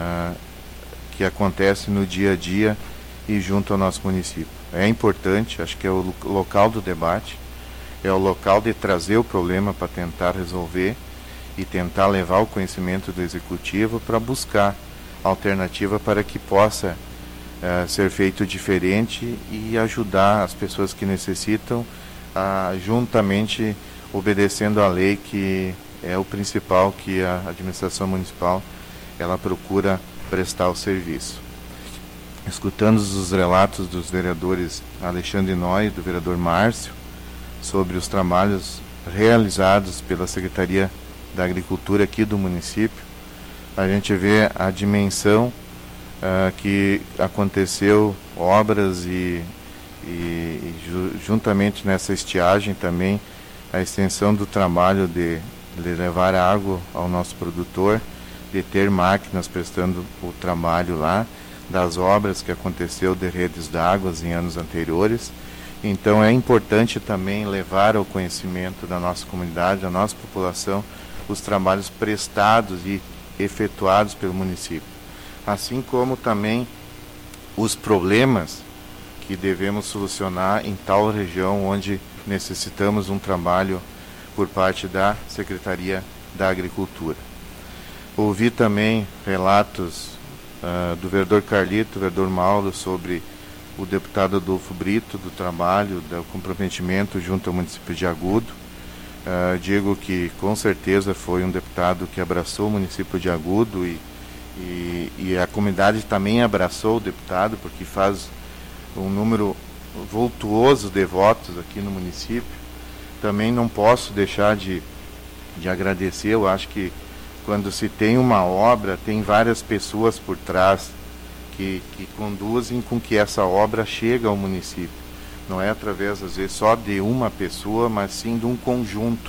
A: que acontecem no dia a dia e junto ao nosso município. É importante, acho que é o local do debate, é o local de trazer o problema para tentar resolver e tentar levar o conhecimento do executivo para buscar alternativa para que possa ser feito diferente e ajudar as pessoas que necessitam juntamente obedecendo a lei, que é o principal que a administração municipal ela procura prestar o serviço. Escutando os relatos dos vereadores Alexandre Noy e do vereador Márcio sobre os trabalhos realizados pela Secretaria da Agricultura aqui do município, a gente vê a dimensão que aconteceu, obras e juntamente nessa estiagem também a extensão do trabalho de levar água ao nosso produtor, de ter máquinas prestando o trabalho lá, das obras que aconteceu de redes d'água em anos anteriores. Então é importante também levar ao conhecimento da nossa comunidade, da nossa população, os trabalhos prestados e efetuados pelo município, assim como também os problemas que devemos solucionar em tal região onde necessitamos um trabalho por parte da Secretaria da Agricultura. Ouvi também relatos do vereador Carlito, do vereador Mauro, sobre o deputado Adolfo Brito, do trabalho, do comprometimento junto ao município de Agudo. Digo que com certeza foi um deputado que abraçou o município de Agudo e a comunidade também abraçou o deputado, porque faz um número vultuoso de votos aqui no município. Também não posso deixar de agradecer. Eu acho que quando se tem uma obra, tem várias pessoas por trás que conduzem com que essa obra chegue ao município. Não é através, às vezes, só de uma pessoa, mas sim de um conjunto.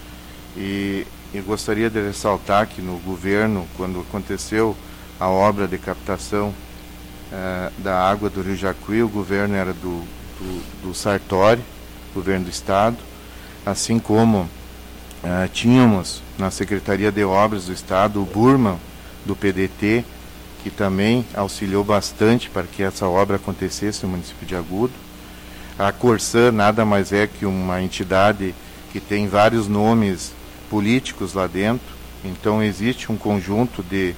A: E eu gostaria de ressaltar que no governo, quando aconteceu a obra de captação da água do Rio Jacuí, o governo era do Sartori, governo do Estado, assim como tínhamos na Secretaria de Obras do Estado o Burman, do PDT, que também auxiliou bastante para que essa obra acontecesse no município de Agudo. A Corsã nada mais é que uma entidade que tem vários nomes políticos lá dentro, então existe um conjunto de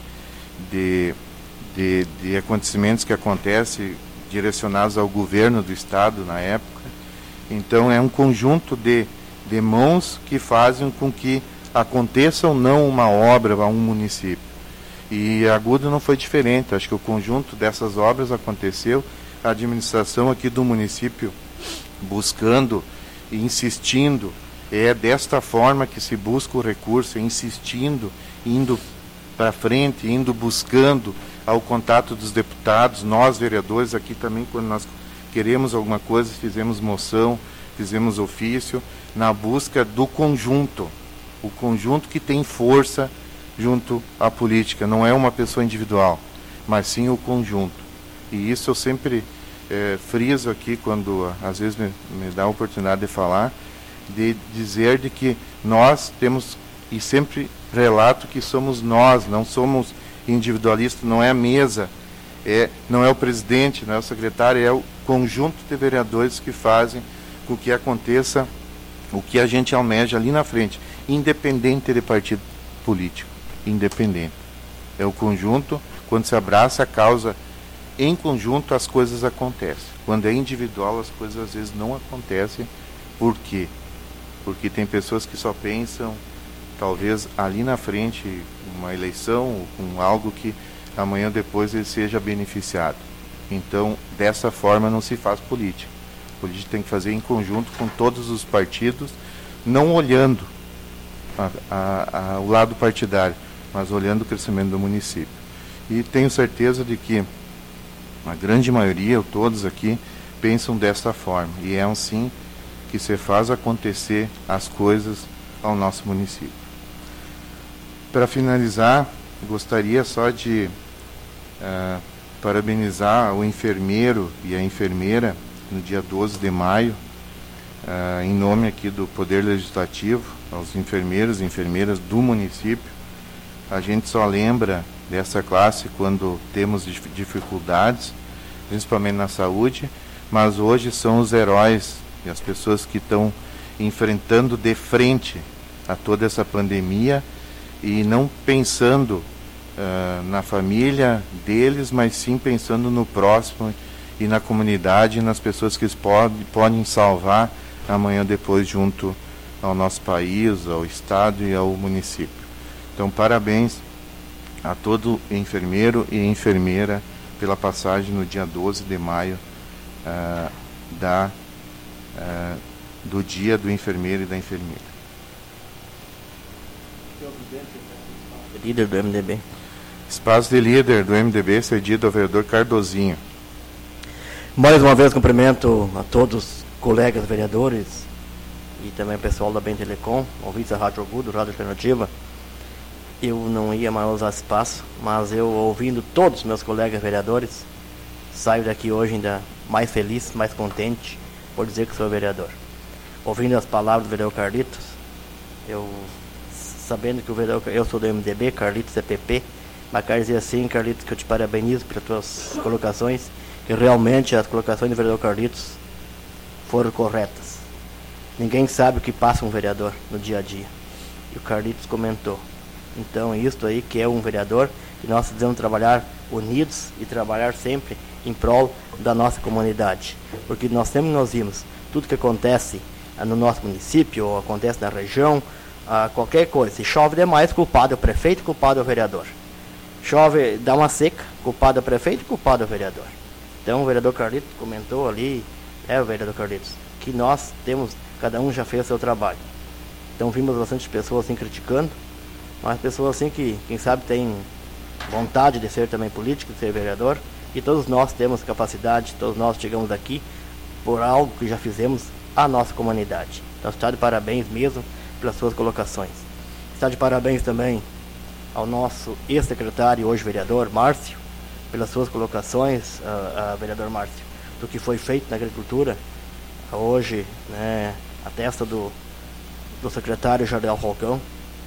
A: acontecimentos que acontecem direcionados ao governo do Estado na época. Então é um conjunto de mãos que fazem com que aconteça ou não uma obra a um município. E Agudo não foi diferente. Acho que o conjunto dessas obras aconteceu, a administração aqui do município buscando e insistindo. É desta forma que se busca o recurso, insistindo, indo para frente, indo buscando ao contato dos deputados. Nós, vereadores, aqui também, quando nós queremos alguma coisa, fizemos moção, fizemos ofício, na busca do conjunto, o conjunto que tem força junto à política. Não é uma pessoa individual, mas sim o conjunto. E isso eu sempre friso aqui, quando às vezes me dá a oportunidade de falar, de dizer de que nós temos, e sempre relato que somos nós, não somos individualistas, não é a mesa, não é o presidente, não é o secretário, é o conjunto de vereadores que fazem com que aconteça o que a gente almeja ali na frente, independente de partido político, independente. É o conjunto, quando se abraça a causa em conjunto, as coisas acontecem. Quando é individual, as coisas às vezes não acontecem. Por quê? Porque tem pessoas que só pensam, talvez ali na frente, uma eleição, ou com algo que amanhã ou depois ele seja beneficiado. Então, dessa forma não se faz política. A política tem que fazer em conjunto com todos os partidos, não olhando o lado partidário, mas olhando o crescimento do município. E tenho certeza de que a grande maioria, ou todos aqui, pensam dessa forma. E é assim que se faz acontecer as coisas ao nosso município. Para finalizar, gostaria só de parabenizar o enfermeiro e a enfermeira no dia 12 de maio, em nome aqui do Poder Legislativo, aos enfermeiros e enfermeiras do município, a gente só lembra dessa classe quando temos dificuldades, principalmente na saúde, mas hoje são os heróis e as pessoas que estão enfrentando de frente a toda essa pandemia e não pensando na família deles, mas sim pensando no próximo e na comunidade e nas pessoas que podem salvar amanhã depois junto ao nosso país, ao estado e ao município. Então, parabéns a todo enfermeiro e enfermeira pela passagem no dia 12 de maio do dia do enfermeiro e da enfermeira.
E: Líder do MDB.
A: Espaço de líder do MDB cedido ao vereador Cardozinho.
E: Mais uma vez cumprimento a todos os colegas vereadores e também o pessoal da Bem Telecom, ouvintes da Rádio Agudo, Rádio Alternativa. Eu não ia mais usar espaço, mas eu, ouvindo todos os meus colegas vereadores, saio daqui hoje ainda mais feliz, mais contente por dizer que sou vereador. Ouvindo as palavras do vereador Carlitos, eu sabendo que o vereador, eu sou do MDB, Carlitos é PP, mas quero dizer assim, Carlitos, que eu te parabenizo pelas tuas colocações, que realmente as colocações do vereador Carlitos foram corretas. Ninguém sabe o que passa um vereador no dia a dia. E o Carlitos comentou. Então, isto aí que é um vereador, que nós devemos trabalhar unidos e trabalhar sempre em prol da nossa comunidade. Porque nós sempre nos vimos, tudo que acontece no nosso município, ou acontece na região, qualquer coisa, se chove demais, culpado é o prefeito, culpado é o vereador. Chove, dá uma seca, culpado é o prefeito, culpado é o vereador. Então o vereador Carlitos comentou ali, o vereador Carlitos, que nós temos, cada um já fez o seu trabalho. Então vimos bastante pessoas assim criticando, mas pessoas assim que, quem sabe, têm vontade de ser também político, de ser vereador, e todos nós temos capacidade, todos nós chegamos aqui por algo que já fizemos à nossa comunidade. Então está de parabéns mesmo pelas suas colocações. Está de parabéns também ao nosso ex-secretário, hoje vereador, Márcio, pelas suas colocações, vereador Márcio, do que foi feito na agricultura. Hoje, né, a testa do secretário Jardel Rolcão,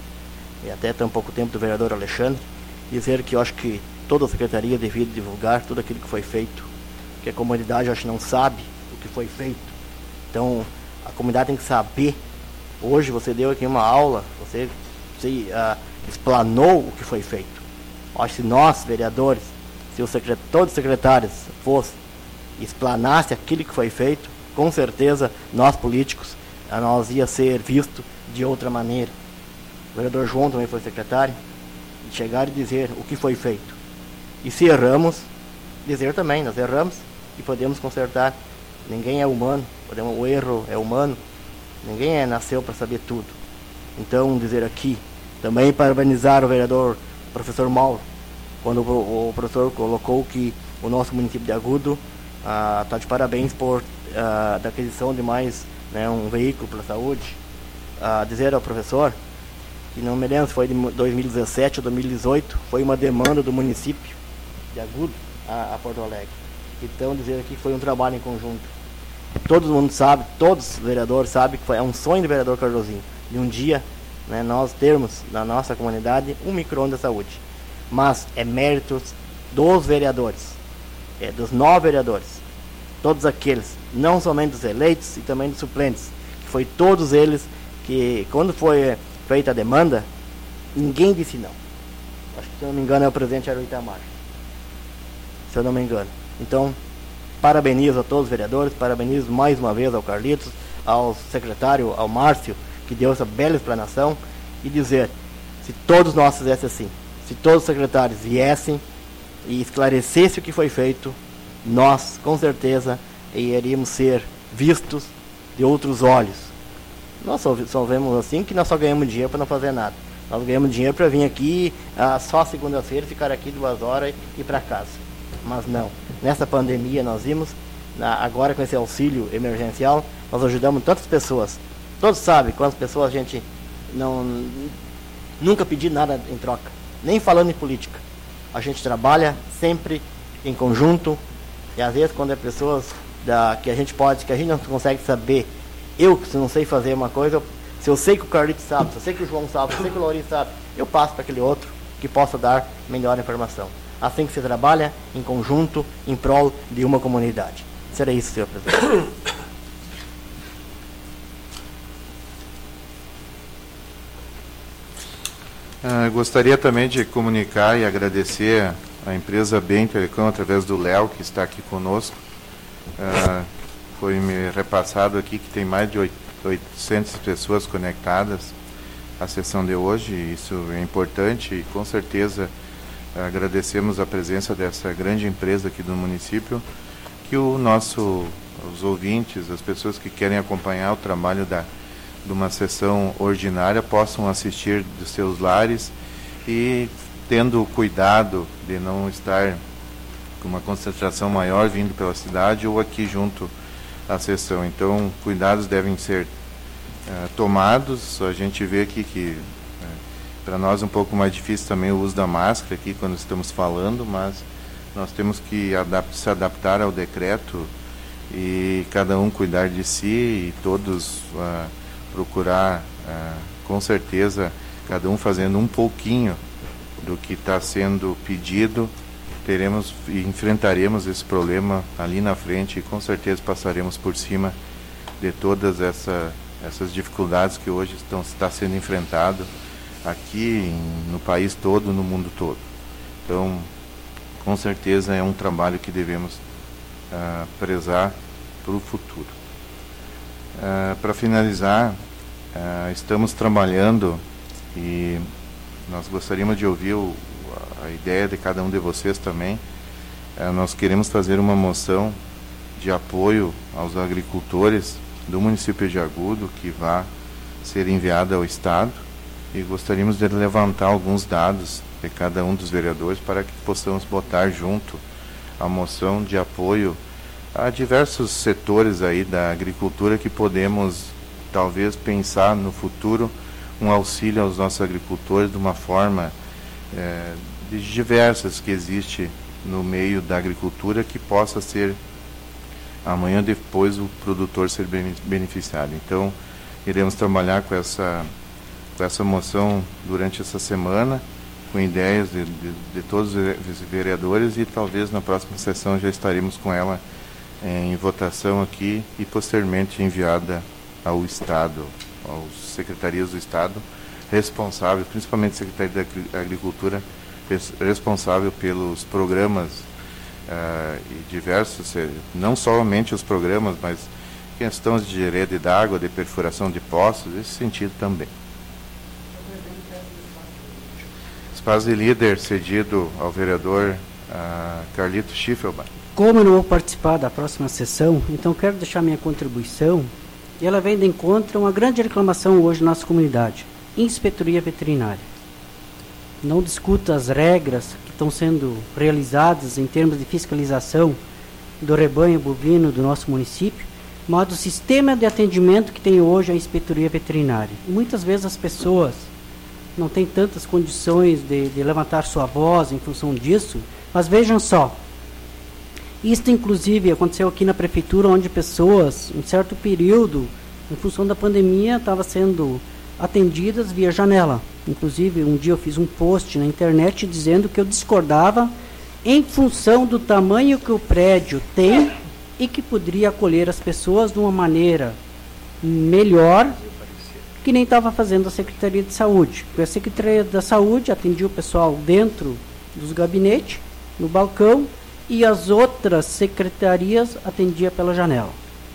E: e até tão pouco tempo do vereador Alexandre, dizer que eu acho que toda a secretaria devia divulgar tudo aquilo que foi feito, que a comunidade, acho que não sabe o que foi feito. Então, a comunidade tem que saber. Hoje você deu aqui uma aula, você explanou o que foi feito. Acho que se nós, vereadores, se todos os secretários fossem, explanassem aquilo que foi feito, com certeza nós políticos, nós ia ser visto de outra maneira. O vereador João também foi secretário, e chegar e dizer o que foi feito. E se erramos, dizer também, nós erramos e podemos consertar. Ninguém é humano, o erro é humano, ninguém nasceu para saber tudo. Então, dizer aqui, também parabenizar o vereador professor Mauro, quando o professor colocou que o nosso município de Agudo está de parabéns por da aquisição de mais, né, um veículo para a saúde. Dizer ao professor que não me lembro se foi de 2017 ou 2018, foi uma demanda do município de Agudo a Porto Alegre. Então, dizer aqui que foi um trabalho em conjunto. Todo mundo sabe, todos os vereadores sabem que é um sonho do vereador Cardozinho, de um dia, né, nós termos na nossa comunidade um micro-ondas da saúde. Mas é mérito dos vereadores, dos 9 vereadores, todos aqueles, não somente dos eleitos e também dos suplentes, que foi todos eles que, quando foi feita a demanda, ninguém disse não. Acho que, se eu não me engano, é o presidente era o Itamar, se eu não me engano. Então, parabenizo a todos os vereadores, parabenizo mais uma vez ao Carlitos, ao secretário, ao Márcio, que deu essa bela explanação, e dizer, se todos nós fizessem assim, se todos os secretários viessem e esclarecessem o que foi feito, nós, com certeza, iríamos ser vistos de outros olhos. Nós só vemos assim que nós só ganhamos dinheiro para não fazer nada. Nós ganhamos dinheiro para vir aqui só segunda-feira, ficar aqui 2 horas e ir para casa. Mas não. Nessa pandemia nós vimos, agora com esse auxílio emergencial, nós ajudamos tantas pessoas. Todos sabem quantas pessoas a gente nunca pediu nada em troca. Nem falando em política. A gente trabalha sempre em conjunto. E às vezes quando é pessoas que a gente não consegue saber. Eu, se não sei fazer uma coisa, se eu sei que o Carlitos sabe, se eu sei que o João sabe, se eu sei que o Laurinho sabe, eu passo para aquele outro. que possa dar melhor informação. Assim que se trabalha em conjunto, em prol de uma comunidade. Será isso, senhor presidente.
A: Gostaria também de comunicar e agradecer a empresa Bem Telecom, através do Léo, que está aqui conosco. Foi me repassado aqui que tem mais de 800 pessoas conectadas à sessão de hoje. Isso é importante e, com certeza, agradecemos a presença dessa grande empresa aqui do município, que os ouvintes, as pessoas que querem acompanhar o trabalho de uma sessão ordinária possam assistir dos seus lares e tendo cuidado de não estar com uma concentração maior vindo pela cidade ou aqui junto à sessão. Então, cuidados devem ser tomados. A gente vê aqui que para nós é um pouco mais difícil também o uso da máscara aqui quando estamos falando, mas nós temos que se adaptar ao decreto e cada um cuidar de si e todos procurar, com certeza, cada um fazendo um pouquinho do que está sendo pedido, teremos e enfrentaremos esse problema ali na frente e com certeza passaremos por cima de todas essas dificuldades que hoje está sendo enfrentado aqui no país todo, no mundo todo. Então, com certeza é um trabalho que devemos prezar para o futuro. Para finalizar, estamos trabalhando e nós gostaríamos de ouvir a ideia de cada um de vocês também. Nós queremos fazer uma moção de apoio aos agricultores do município de Agudo, que vai ser enviada ao Estado, e gostaríamos de levantar alguns dados de cada um dos vereadores para que possamos botar junto a moção de apoio a diversos setores aí da agricultura que podemos talvez pensar no futuro um auxílio aos nossos agricultores de uma forma de diversas que existe no meio da agricultura que possa ser amanhã depois o produtor ser beneficiado. Então, iremos trabalhar com essa moção durante essa semana, com ideias de todos os vereadores e talvez na próxima sessão já estaremos com ela em votação aqui e posteriormente enviada ao Estado, às secretarias do Estado responsáveis, principalmente a Secretaria da Agricultura, responsável pelos programas e diversos, não somente os programas, mas questões de rede d'água, de perfuração de poços, nesse sentido também. Espaço de líder cedido ao vereador Carlito Schiffelbach.
F: Como eu não vou participar da próxima sessão, então quero deixar minha contribuição, e ela vem de encontro a uma grande reclamação hoje na nossa comunidade: inspetoria veterinária. Não discuto as regras que estão sendo realizadas em termos de fiscalização do rebanho bovino do nosso município, mas do sistema de atendimento que tem hoje a inspetoria veterinária. E muitas vezes as pessoas não têm tantas condições de levantar sua voz em função disso, mas vejam só, isto inclusive aconteceu aqui na prefeitura, onde pessoas, em certo período, em função da pandemia, estavam sendo atendidas via janela. Inclusive, um dia eu fiz um post na internet dizendo que eu discordava em função do tamanho que o prédio tem e que poderia acolher as pessoas de uma maneira melhor, que nem estava fazendo a Secretaria de Saúde. Porque a Secretaria da Saúde atendia o pessoal dentro dos gabinetes, no balcão, e as outras secretarias atendia pela janela.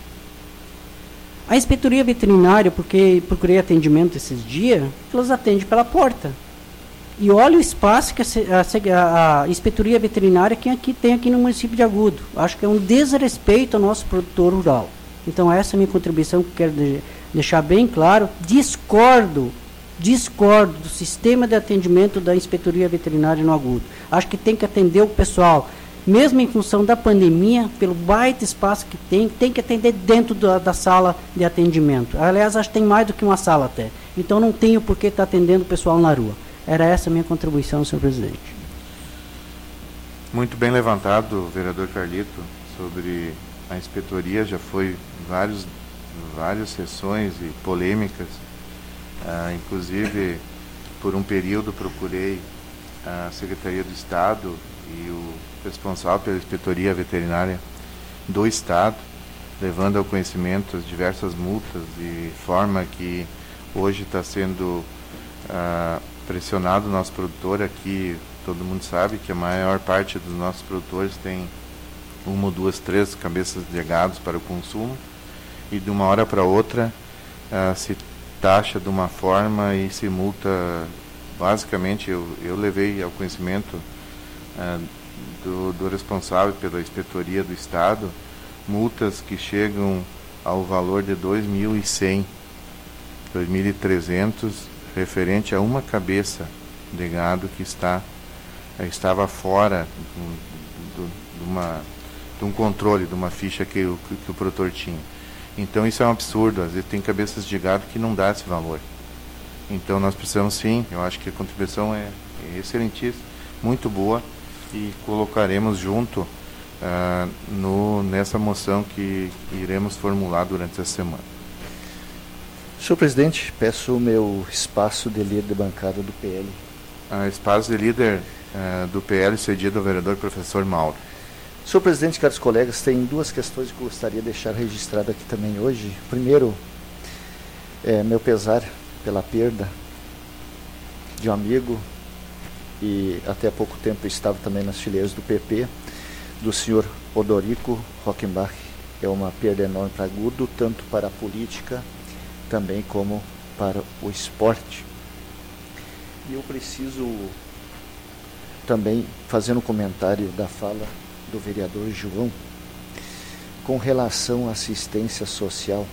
F: A inspetoria veterinária, porque procurei atendimento esses dias, elas atendem pela porta. E olha o espaço que a inspetoria veterinária que tem aqui no município de Agudo. Acho que é um desrespeito ao nosso produtor rural. Então essa é a minha contribuição, que quero deixar bem claro. Discordo do sistema de atendimento da inspetoria veterinária no Agudo. Acho que tem que atender o pessoal, mesmo em função da pandemia, pelo baita espaço que tem que atender dentro da sala de atendimento. Aliás, acho que tem mais do que uma sala até. Então não tenho por que estar atendendo o pessoal na rua. Era essa a minha contribuição, senhor presidente.
A: Muito bem levantado, vereador Carlito, sobre a inspetoria. Já foi várias sessões e polêmicas. Inclusive, por um período procurei a Secretaria do Estado e o responsável pela inspetoria veterinária do Estado, levando ao conhecimento as diversas multas, de forma que hoje está sendo pressionado o nosso produtor. Aqui todo mundo sabe que a maior parte dos nossos produtores tem 1, 2, 3 cabeças de gado para o consumo, e de uma hora para outra se taxa de uma forma e se multa. Basicamente, eu levei ao conhecimento do responsável pela inspetoria do Estado multas que chegam ao valor de 2.100, 2.300, referente a uma cabeça de gado que estava fora de um controle, de uma ficha que o produtor tinha. Então isso é um absurdo. Às vezes tem cabeças de gado que não dá esse valor. Então nós precisamos, sim, eu acho que a contribuição é excelentíssima, muito boa, e colocaremos junto nessa moção que iremos formular durante essa semana.
B: Senhor presidente, peço o meu espaço de líder de bancada do PL.
A: Espaço de líder do PL cedido ao vereador professor Mauro.
B: Senhor presidente, caros colegas, tem 2 questões que eu gostaria de deixar registrado aqui também hoje. Primeiro, meu pesar pela perda de um amigo, e até há pouco tempo estava também nas fileiras do PP, do senhor Odorico Rockenbach. É uma perda enorme para Agudo, tanto para a política também como para o esporte. E eu preciso também fazer um comentário da fala do vereador João com relação à assistência social.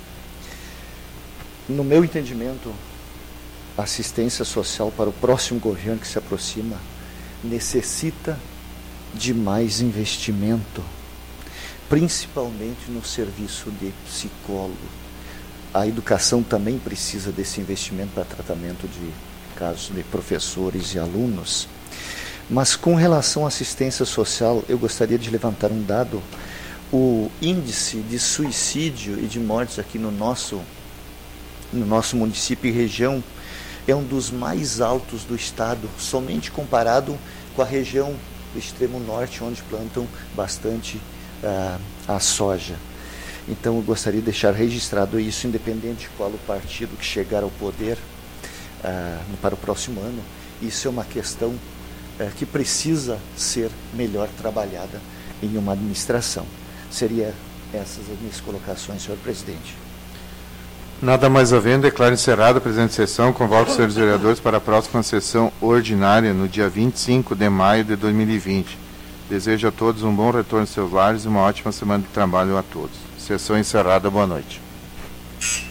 B: No meu entendimento, a assistência social para o próximo governo que se aproxima necessita de mais investimento, principalmente no serviço de psicólogo. A educação também precisa desse investimento para tratamento de casos de professores e alunos. Mas com relação à assistência social, eu gostaria de levantar um dado. O índice de suicídio e de mortes aqui no nosso município e região é um dos mais altos do estado, somente comparado com a região do extremo norte, onde plantam bastante a soja. Então eu gostaria de deixar registrado isso, independente de qual o partido que chegar ao poder para o próximo ano. Isso é uma questão que precisa ser melhor trabalhada em uma administração. Seria essas as minhas colocações, senhor presidente.
A: Nada mais havendo, declaro encerrada a presente sessão. Convoco os senhores vereadores para a próxima sessão ordinária, no dia 25 de maio de 2020. Desejo a todos um bom retorno aos seus lares e uma ótima semana de trabalho a todos. Sessão encerrada, boa noite.